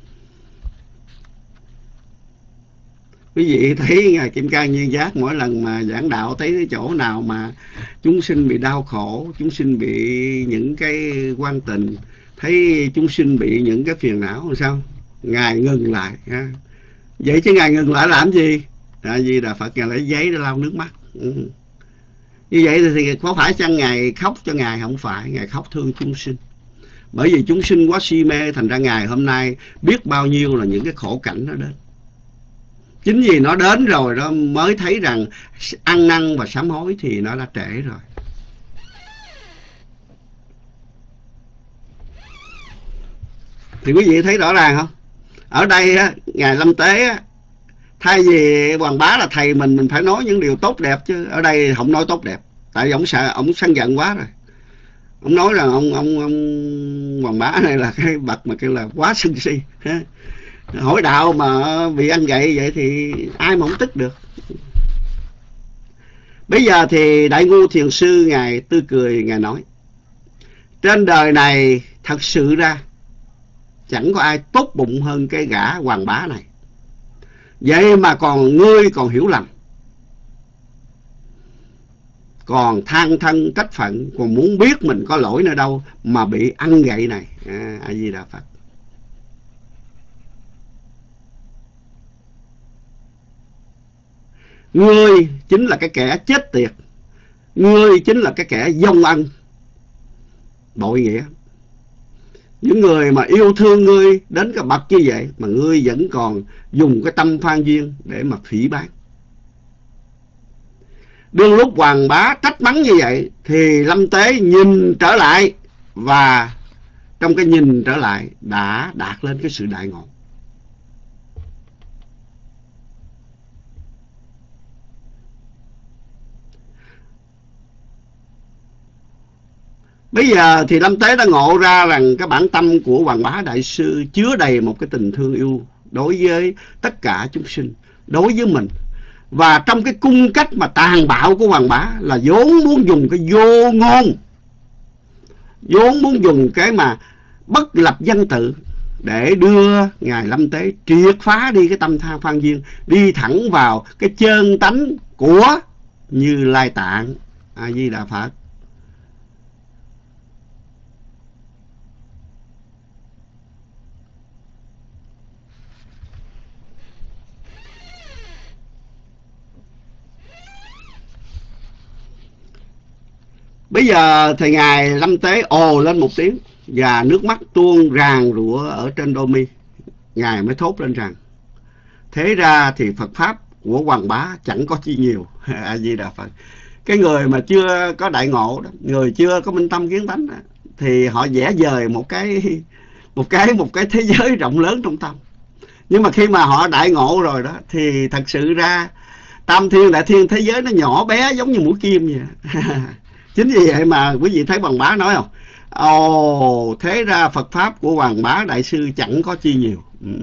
Quý vị thấy Ngài Kim Cang Viên Giác mỗi lần mà giảng đạo, thấy cái chỗ nào mà chúng sinh bị đau khổ, chúng sinh bị những cái quan tình, thấy chúng sinh bị những cái phiền não làm sao? Ngài ngừng lại. Vậy chứ Ngài ngừng lại làm gì? Di Đà Phật Ngài lấy giấy để lau nước mắt. Như vậy thì có phải chăng Ngài khóc cho Ngài? Không phải, Ngài khóc thương chúng sinh. Bởi vì chúng sinh quá si mê, thành ra Ngài hôm nay biết bao nhiêu là những cái khổ cảnh nó đến. Chính vì nó đến rồi đó mới thấy rằng ăn năn và sám hối thì nó đã trễ rồi. Thì quý vị thấy rõ ràng không? Ở đây á, Ngài Lâm Tế á, thay vì Hoàng Bá là thầy mình phải nói những điều tốt đẹp, chứ ở đây không nói tốt đẹp. Tại vì ông sợ, ông sân giận quá rồi. Ông nói rằng ông Hoàng Bá này là cái bậc mà kêu là quá sân si. Hỏi đạo mà bị ăn gậy vậy thì ai mà không tức được. Bây giờ thì Đại Ngu Thiền Sư Ngài tươi cười, Ngài nói: trên đời này thật sự ra chẳng có ai tốt bụng hơn cái gã Hoàng Bá này. Vậy mà ngươi còn hiểu lầm, còn than thân trách phận, còn muốn biết mình có lỗi nơi đâu mà bị ăn gậy này. A Di Đà Phật. Ngươi chính là cái kẻ chết tiệt, ngươi chính là cái kẻ vong ân, bội nghĩa. Những người mà yêu thương ngươi đến cái bậc như vậy mà ngươi vẫn còn dùng cái tâm phan duyên để mà phỉ báng. Đương lúc Hoàng Bá trách mắng như vậy thì Lâm Tế nhìn trở lại, và trong cái nhìn trở lại đã đạt lên cái sự đại ngộ. Bây giờ thì Lâm Tế đã ngộ ra rằng cái bản tâm của Hoàng Bá Đại Sư chứa đầy một cái tình thương yêu đối với tất cả chúng sinh, đối với mình. Và trong cái cung cách mà tàn bạo của Hoàng Bá là vốn muốn dùng cái vô ngôn, vốn muốn dùng cái mà bất lập văn tự để đưa Ngài Lâm Tế triệt phá đi cái tâm tham phan duyên, đi thẳng vào cái chân tánh của Như Lai Tạng. A Di Đà Phật. Bây giờ thì Ngài Lâm Tế ồ lên một tiếng và nước mắt tuôn ràng rụa ở trên đôi mi. Ngài mới thốt lên rằng: thế ra thì Phật Pháp của Hoàng Bá chẳng có chi nhiều. A Di Đà Phật. Cái người mà chưa có đại ngộ đó, người chưa có minh tâm kiến tánh đó, thì họ vẽ vời một cái thế giới rộng lớn trong tâm. Nhưng mà khi mà họ đại ngộ rồi đó thì thật sự ra tam thiên đại thiên thế giới nó nhỏ bé giống như mũi kim vậy. Chính vì vậy mà quý vị thấy Hoàng Bá nói không? Ồ, thế ra Phật Pháp của Hoàng Bá Đại Sư chẳng có chi nhiều.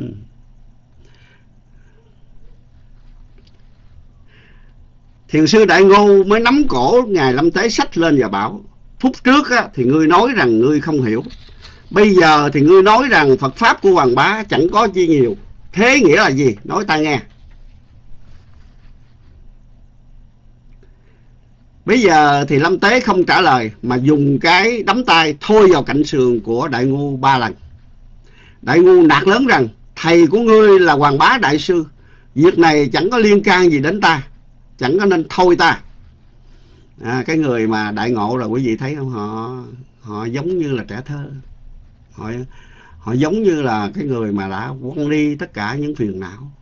Thiền sư Đại Ngô mới nắm cổ Ngài Lâm Tế xách lên và bảo: phút trước á, thì ngươi nói rằng ngươi không hiểu, bây giờ thì ngươi nói rằng Phật Pháp của Hoàng Bá chẳng có chi nhiều. Thế nghĩa là gì? Nói ta nghe. Bây giờ thì Lâm Tế không trả lời mà dùng cái đấm tay thôi vào cạnh sườn của Đại Ngu 3 lần. Đại Ngu nạt lớn rằng: thầy của ngươi là Hoàng Bá Đại Sư, việc này chẳng có liên can gì đến ta, chẳng có nên thôi ta. Cái người mà đại ngộ là quý vị thấy không? Họ giống như là trẻ thơ, họ giống như là cái người mà đã quăng đi tất cả những phiền não.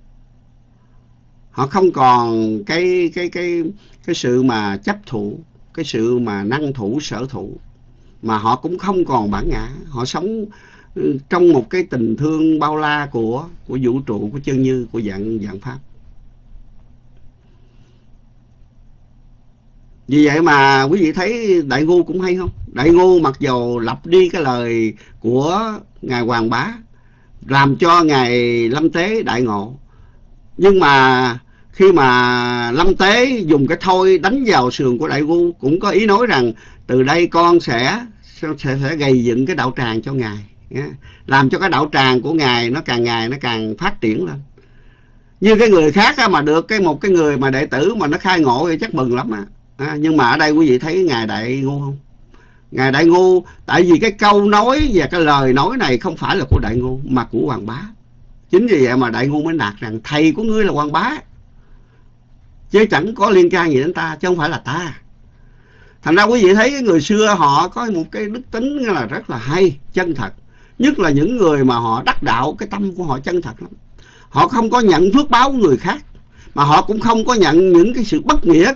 Họ không còn cái sự mà chấp thủ, cái sự mà năng thủ sở thụ, mà họ cũng không còn bản ngã, họ sống trong một cái tình thương bao la của vũ trụ, của chân như, của dạng pháp. Vì vậy mà quý vị thấy Đại Ngu cũng hay không? Đại Ngu mặc dầu lặp đi cái lời của Ngài Hoàng Bá, làm cho Ngài Lâm Tế đại ngộ, nhưng mà khi mà Lâm Tế dùng cái thoi đánh vào sườn của Đại Ngu, cũng có ý nói rằng từ đây con sẽ gầy dựng cái đạo tràng cho Ngài, làm cho cái đạo tràng của Ngài nó càng ngày nó càng phát triển lên. Như cái người khác á, mà được một cái người mà đệ tử mà nó khai ngộ thì chắc mừng lắm á. Nhưng mà ở đây quý vị thấy Ngài Đại Ngu không? Ngài Đại Ngu, tại vì cái câu nói và cái lời nói này không phải là của Đại Ngu mà của Hoàng Bá. Chính vì vậy mà Đại Ngu mới nạt rằng thầy của ngươi là Hoàng Bá, chứ chẳng có liên can gì đến ta, chứ không phải là ta. Thành ra quý vị thấy cái người xưa họ có một cái đức tính là rất là hay, chân thật. Nhất là những người mà họ đắc đạo, cái tâm của họ chân thật lắm. Họ không có nhận phước báo của người khác, mà họ cũng không có nhận những cái sự bất nghĩa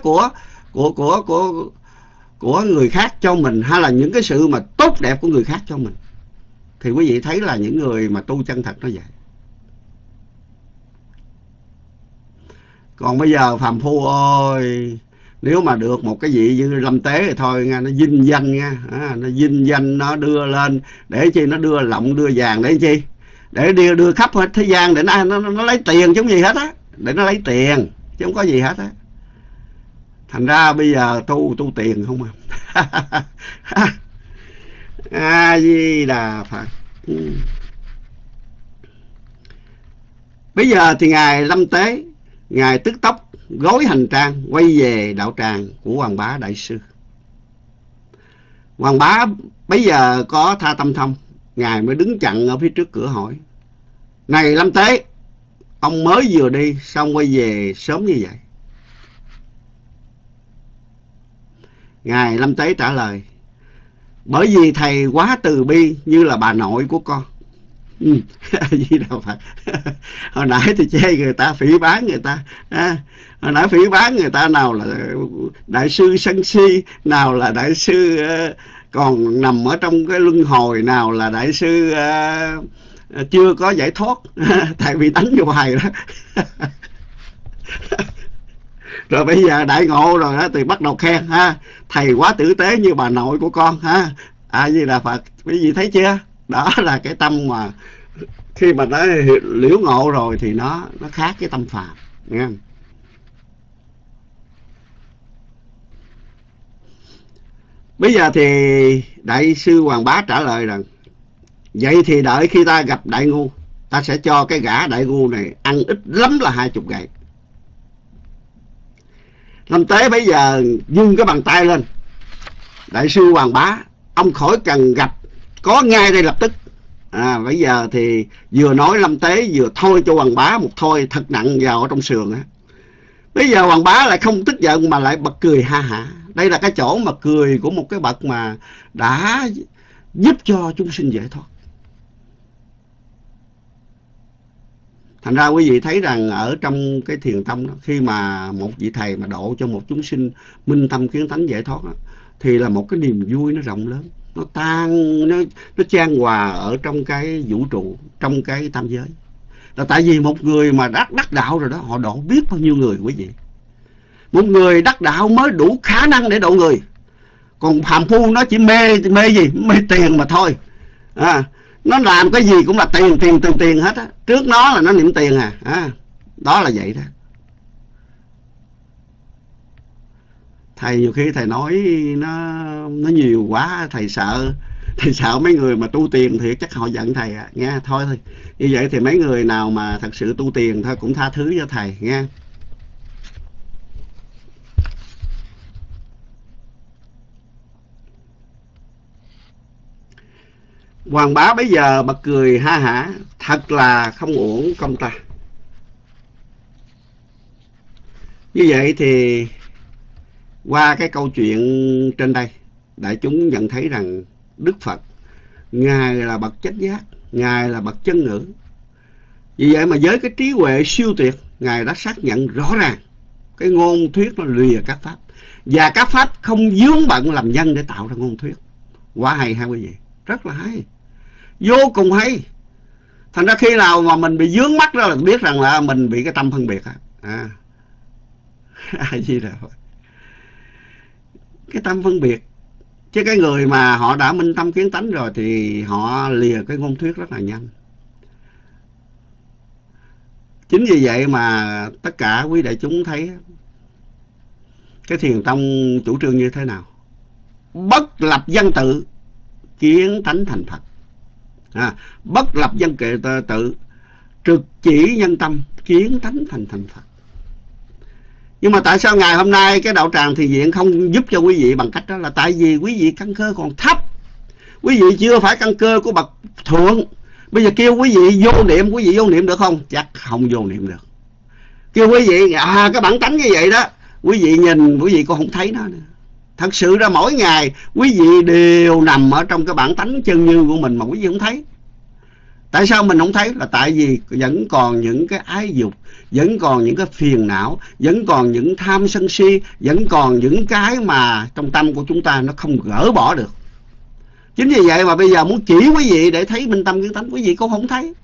của người khác cho mình, hay là những cái sự mà tốt đẹp của người khác cho mình. Thì quý vị thấy là những người mà tu chân thật nó vậy. Còn bây giờ phàm phu ơi, nếu mà được một cái vị như Lâm Tế thì thôi nha, nó vinh danh nha, nó vinh danh, nó đưa lên để chi, nó đưa lọng đưa vàng để chi, để đưa khắp hết thế gian để nó lấy tiền chứ không gì hết á, để nó lấy tiền chứ không có gì hết á. Thành ra bây giờ tu tiền không à. A Di Đà Phật. Bây giờ thì Ngài Lâm Tế, Ngài tức tốc gối hành trang quay về đạo tràng của Hoàng Bá Đại Sư. Hoàng Bá bây giờ có tha tâm thông, Ngài mới đứng chặn ở phía trước cửa hỏi: này Lâm Tế, ông mới vừa đi xong quay về sớm như vậy? Ngài Lâm Tế trả lời: bởi vì thầy quá từ bi như là bà nội của con. Gì đâu Phật. Hồi nãy thì chê người ta, phỉ báng người ta. Hồi nãy phỉ báng người ta, nào là đại sư sân si, nào là đại sư còn nằm ở trong cái luân hồi, nào là đại sư chưa có giải thoát. Thầy bị đánh vô hoài đó. Rồi bây giờ đại ngộ rồi đó, thì bắt đầu khen ha: thầy quá tử tế như bà nội của con ha. A Di Đà Phật. Quý vị thấy chưa? Đó là cái tâm mà khi mà nó liễu ngộ rồi thì nó khác cái tâm phàm nghe. Bây giờ thì Đại sư Hoàng Bá trả lời rằng: vậy thì đợi khi ta gặp Đại Ngu, ta sẽ cho cái gã Đại Ngu này ăn ít lắm là 20 gậy. Lâm Tế bây giờ vung cái bàn tay lên: Đại sư Hoàng Bá, ông khỏi cần gặp, có ngay đây lập tức. Bây giờ thì vừa nói Lâm Tế vừa thôi cho Hoàng Bá một thôi thật nặng vào ở trong sườn á. Bây giờ Hoàng Bá lại không tức giận mà lại bật cười ha hả. Đây là cái chỗ mà cười của một cái bậc mà đã giúp cho chúng sinh giải thoát. Thành ra quý vị thấy rằng ở trong cái thiền tông đó, khi mà một vị thầy mà độ cho một chúng sinh minh tâm kiến tánh giải thoát đó, thì là một cái niềm vui nó rộng lớn, nó chan hòa ở trong cái vũ trụ, trong cái tam giới. Là tại vì một người mà đắc đạo rồi đó, họ độ biết bao nhiêu người quý vị. Một người đắc đạo mới đủ khả năng để độ người. Còn phàm phu nó chỉ mê gì? Mê tiền mà thôi. Nó làm cái gì cũng là tiền hết á. Trước nó là nó niệm tiền đó là vậy đó. Thầy nhiều khi thầy nói nó nhiều quá, thầy sợ mấy người mà tu tiền thì chắc họ giận thầy nghe. Thôi như vậy thì mấy người nào mà thật sự tu tiền thôi cũng tha thứ cho thầy nghe. Hoàng Bá bây giờ bật cười ha hả: thật là không uổng công ta. Như vậy thì qua cái câu chuyện trên đây, đại chúng nhận thấy rằng Đức Phật, Ngài là bậc chánh giác, Ngài là bậc chân ngữ. Vì vậy mà với cái trí huệ siêu tuyệt, Ngài đã xác nhận rõ ràng cái ngôn thuyết nó lìa các pháp. Và các pháp không vướng bận làm nhân để tạo ra ngôn thuyết. Quá hay ha quý vị, rất là hay, vô cùng hay. Thành ra khi nào mà mình bị vướng mắc đó là biết rằng là mình bị cái tâm phân biệt gì rồi, cái tâm phân biệt. Chứ cái người mà họ đã minh tâm kiến tánh rồi thì họ lìa cái ngôn thuyết rất là nhanh. Chính vì vậy mà tất cả quý đại chúng thấy cái Thiền tông chủ trương như thế nào? Bất lập văn tự, kiến tánh thành Phật. Bất lập văn tự, trực chỉ nhân tâm, kiến tánh thành Phật. Nhưng mà tại sao ngày hôm nay cái đạo tràng thiền viện không giúp cho quý vị bằng cách đó? Là tại vì quý vị căn cơ còn thấp. Quý vị chưa phải căn cơ của bậc thượng. Bây giờ kêu quý vị vô niệm, quý vị vô niệm được không? Chắc không vô niệm được. Kêu quý vị cái bản tánh như vậy đó, quý vị nhìn quý vị cũng không thấy nó nữa. Thật sự ra mỗi ngày quý vị đều nằm ở trong cái bản tánh chân như của mình mà quý vị không thấy. Tại sao mình không thấy? Là tại vì vẫn còn những cái ái dục, vẫn còn những cái phiền não, vẫn còn những tham sân si, vẫn còn những cái mà trong tâm của chúng ta nó không gỡ bỏ được. Chính vì vậy mà bây giờ muốn chỉ quý vị để thấy minh tâm kiến tánh, quý vị cũng không thấy.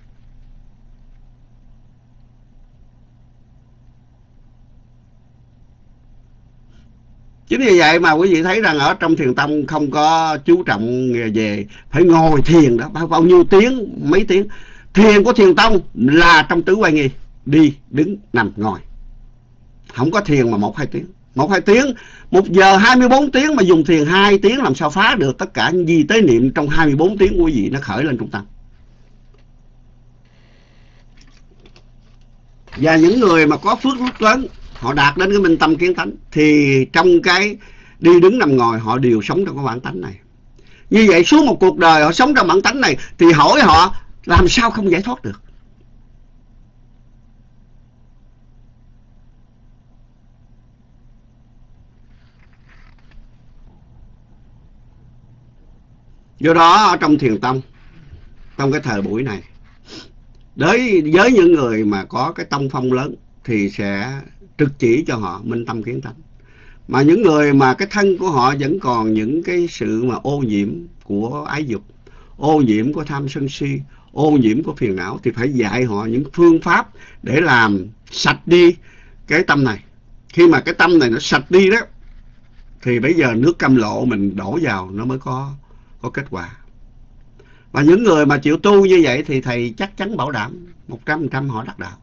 Chính vì vậy mà quý vị thấy rằng ở trong thiền tông không có chú trọng về phải ngồi thiền đó, bao nhiêu tiếng, mấy tiếng. Thiền của thiền tông là trong tứ quay nghi, đi, đứng, nằm, ngồi. Không có thiền mà 1-2 tiếng. 1-2 tiếng, 1 giờ 24 tiếng mà dùng thiền 2 tiếng làm sao phá được tất cả những gì tế niệm trong 24 tiếng của quý vị nó khởi lên trung tâm. Và những người mà có phước rất lớn, họ đạt đến cái minh tâm kiến tánh, thì trong cái đi đứng nằm ngồi họ đều sống trong cái bản tánh này. Như vậy suốt một cuộc đời họ sống trong bản tánh này, thì hỏi họ làm sao không giải thoát được. Do đó ở trong thiền tông, trong cái thời buổi này, với những người mà có cái tông phong lớn thì sẽ trực chỉ cho họ minh tâm kiến tánh. Mà những người mà cái thân của họ vẫn còn những cái sự mà ô nhiễm của ái dục, ô nhiễm của tham sân si, ô nhiễm của phiền não, thì phải dạy họ những phương pháp để làm sạch đi cái tâm này. Khi mà cái tâm này nó sạch đi đó, thì bây giờ nước cam lộ mình đổ vào nó mới có kết quả. Và những người mà chịu tu như vậy thì thầy chắc chắn bảo đảm 100% họ đắc đạo.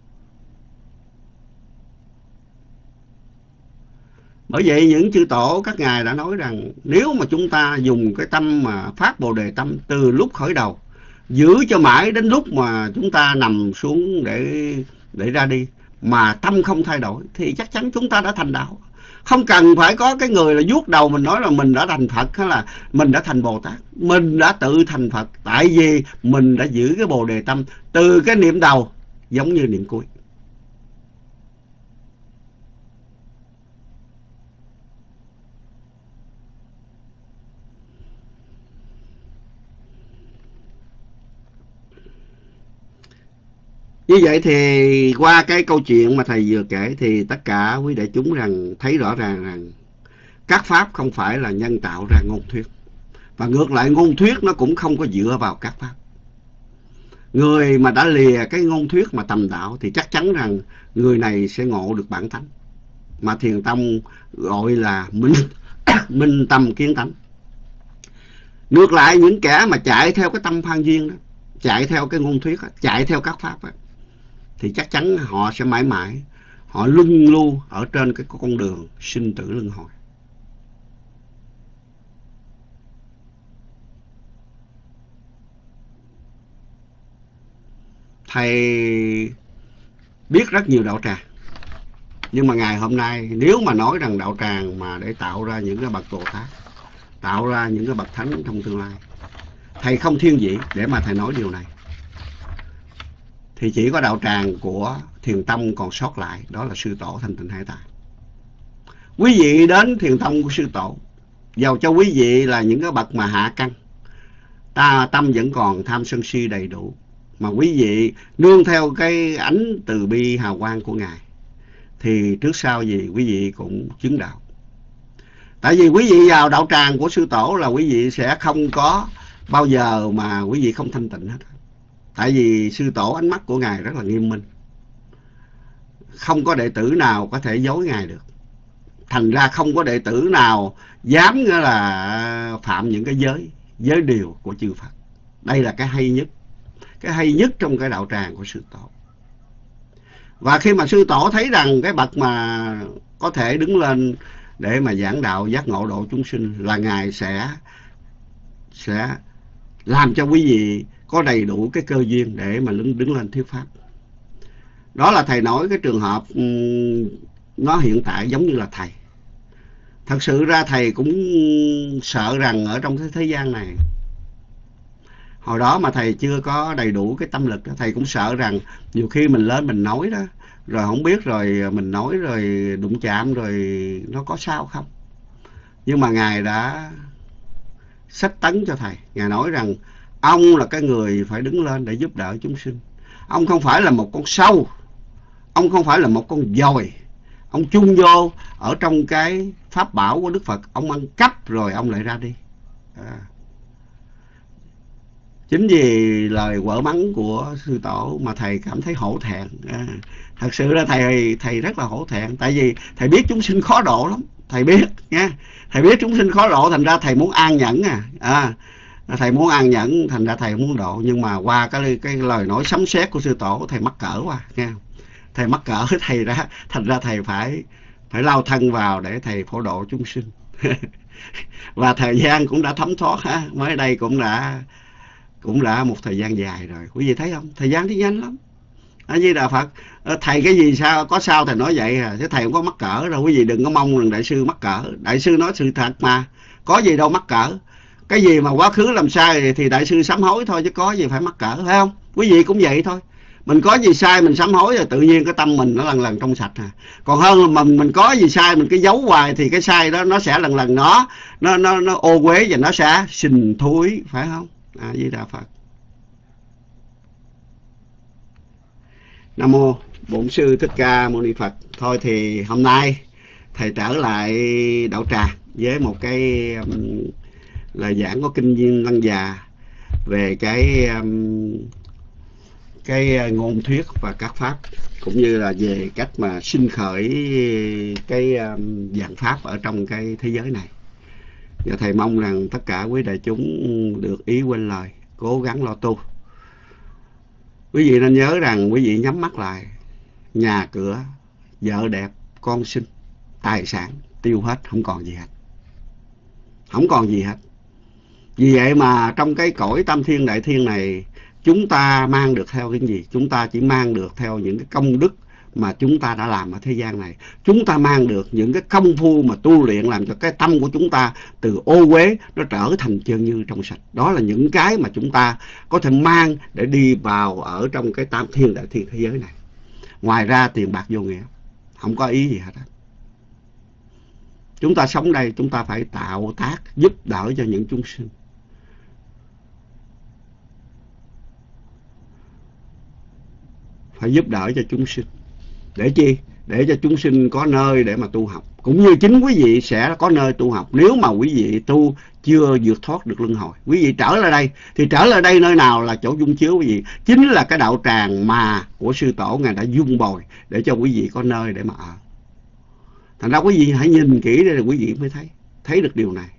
Bởi vậy những chư tổ các ngài đã nói rằng nếu mà chúng ta dùng cái tâm mà phát Bồ Đề tâm từ lúc khởi đầu, giữ cho mãi đến lúc mà chúng ta nằm xuống để ra đi, mà tâm không thay đổi, thì chắc chắn chúng ta đã thành đạo. Không cần phải có cái người là vuốt đầu mình nói là mình đã thành Phật hay là mình đã thành Bồ Tát. Mình đã tự thành Phật, tại vì mình đã giữ cái Bồ Đề tâm từ cái niệm đầu giống như niệm cuối. Như vậy thì qua cái câu chuyện mà thầy vừa kể thì tất cả quý đại chúng thấy rõ ràng rằng các pháp không phải là nhân tạo ra ngôn thuyết. Và ngược lại ngôn thuyết nó cũng không có dựa vào các pháp. Người mà đã lìa cái ngôn thuyết mà tầm đạo thì chắc chắn rằng người này sẽ ngộ được bản tánh. Mà thiền tông gọi là minh tâm kiến tánh. Ngược lại những kẻ mà chạy theo cái tâm phan duyên đó, chạy theo cái ngôn thuyết đó, chạy theo các pháp đó, thì chắc chắn họ sẽ mãi mãi họ luân lưu ở trên cái con đường sinh tử luân hồi. Thầy biết rất nhiều đạo tràng, nhưng mà ngày hôm nay nếu mà nói rằng đạo tràng mà để tạo ra những cái bậc Bồ Tát, tạo ra những cái bậc thánh trong tương lai, thầy không thiên vị để mà thầy nói điều này. Thì chỉ có đạo tràng của thiền tông còn sót lại, đó là sư tổ Thanh Tịnh Hải Tài. Quý vị đến thiền tông của sư tổ, dầu cho quý vị là những cái bậc mà hạ căn, tâm vẫn còn tham sân si đầy đủ, mà quý vị nương theo cái ánh từ bi hào quang của ngài, thì trước sau gì quý vị cũng chứng đạo. Tại vì quý vị vào đạo tràng của sư tổ là quý vị sẽ không có bao giờ mà quý vị không thanh tịnh hết. Tại vì sư tổ ánh mắt của ngài rất là nghiêm minh, không có đệ tử nào có thể dối ngài được. Thành ra không có đệ tử nào dám là phạm những cái giới điều của chư Phật. Đây là cái hay nhất trong cái đạo tràng của sư tổ. Và khi mà sư tổ thấy rằng cái bậc mà có thể đứng lên để mà giảng đạo giác ngộ độ chúng sinh là ngài sẽ làm cho quý vị có đầy đủ cái cơ duyên để mà đứng lên thuyết pháp. Đó là thầy nói cái trường hợp nó hiện tại giống như là thầy. Thật sự ra thầy cũng sợ rằng ở trong cái thế gian này, hồi đó mà thầy chưa có đầy đủ cái tâm lực đó, thầy cũng sợ rằng nhiều khi mình lên mình nói đó, rồi không biết rồi mình nói rồi đụng chạm rồi nó có sao không. Nhưng mà ngài đã xách tấn cho thầy. Ngài nói rằng ông là cái người phải đứng lên để giúp đỡ chúng sinh. Ông không phải là một con sâu, ông không phải là một con dòi. Ông chung vô ở trong cái pháp bảo của Đức Phật, ông ăn cắp rồi ông lại ra đi. Chính vì lời quở mắng của sư tổ mà thầy cảm thấy hổ thẹn. Thật sự là thầy rất là hổ thẹn. Tại vì thầy biết chúng sinh khó độ lắm. Thầy biết nha. Thầy biết chúng sinh khó độ, thành ra thầy muốn an nhẫn. Thầy muốn an nhẫn, thành ra thầy muốn độ. Nhưng mà qua cái lời nói sấm sét của sư tổ, thầy mắc cỡ quá nha. Thầy mắc cỡ, thành ra thầy phải lao thân vào để thầy phổ độ chúng sinh. Và thời gian cũng đã thấm thoát ha. Mới đây cũng đã một thời gian dài rồi. Quý vị thấy không? Thời gian đi nhanh lắm. A Di Đà Phật. Thầy cái gì sao có sao thầy nói vậy à? Chứ thầy không có mắc cỡ đâu. Quý vị đừng có mong rằng đại sư mắc cỡ. Đại sư nói sự thật mà. Có gì đâu mắc cỡ. Cái gì mà quá khứ làm sai thì đại sư sám hối thôi, chứ có gì phải mắc cỡ, phải không? Quý vị cũng vậy thôi. Mình có gì sai mình sám hối rồi tự nhiên cái tâm mình nó lần lần trong sạch à. Còn hơn là mình có gì sai mình cứ giấu hoài thì cái sai đó nó sẽ lần lần nó ô uế và nó sẽ sình thúi, phải không? A Di Đà Phật. Nam mô Bổn Sư Thích Ca Mâu Ni Phật. Thôi thì hôm nay thầy trở lại đạo tràng với một cái lời giảng có kinh viên lăng già về cái ngôn thuyết và các pháp, cũng như là về cách mà sinh khởi cái dạng pháp ở trong cái thế giới này. Và thầy mong rằng tất cả quý đại chúng được ý quên lời, cố gắng lo tu. Quý vị nên nhớ rằng quý vị nhắm mắt lại, nhà cửa, vợ đẹp, con sinh, tài sản tiêu hết, không còn gì hết. Không còn gì hết. Vì vậy mà trong cái cõi tam thiên đại thiên này, chúng ta mang được theo cái gì? Chúng ta chỉ mang được theo những cái công đức mà chúng ta đã làm ở thế gian này. Chúng ta mang được những cái công phu mà tu luyện làm cho cái tâm của chúng ta từ ô uế nó trở thành chân như trong sạch. Đó là những cái mà chúng ta có thể mang để đi vào ở trong cái tam thiên đại thiên thế giới này. Ngoài ra tiền bạc vô nghĩa, không có ý gì hết. Chúng ta sống đây, chúng ta phải tạo tác giúp đỡ cho những chúng sinh. Phải giúp đỡ cho chúng sinh. Để chi? Để cho chúng sinh có nơi để mà tu học. Cũng như chính quý vị sẽ có nơi tu học. Nếu mà quý vị tu chưa vượt thoát được luân hồi, quý vị trở lại đây. Thì trở lại đây nơi nào là chỗ dung chứa quý vị? Chính là cái đạo tràng mà của sư tổ Ngài đã dung bồi để cho quý vị có nơi để mà ở. Thành ra quý vị hãy nhìn kỹ để quý vị mới thấy được điều này.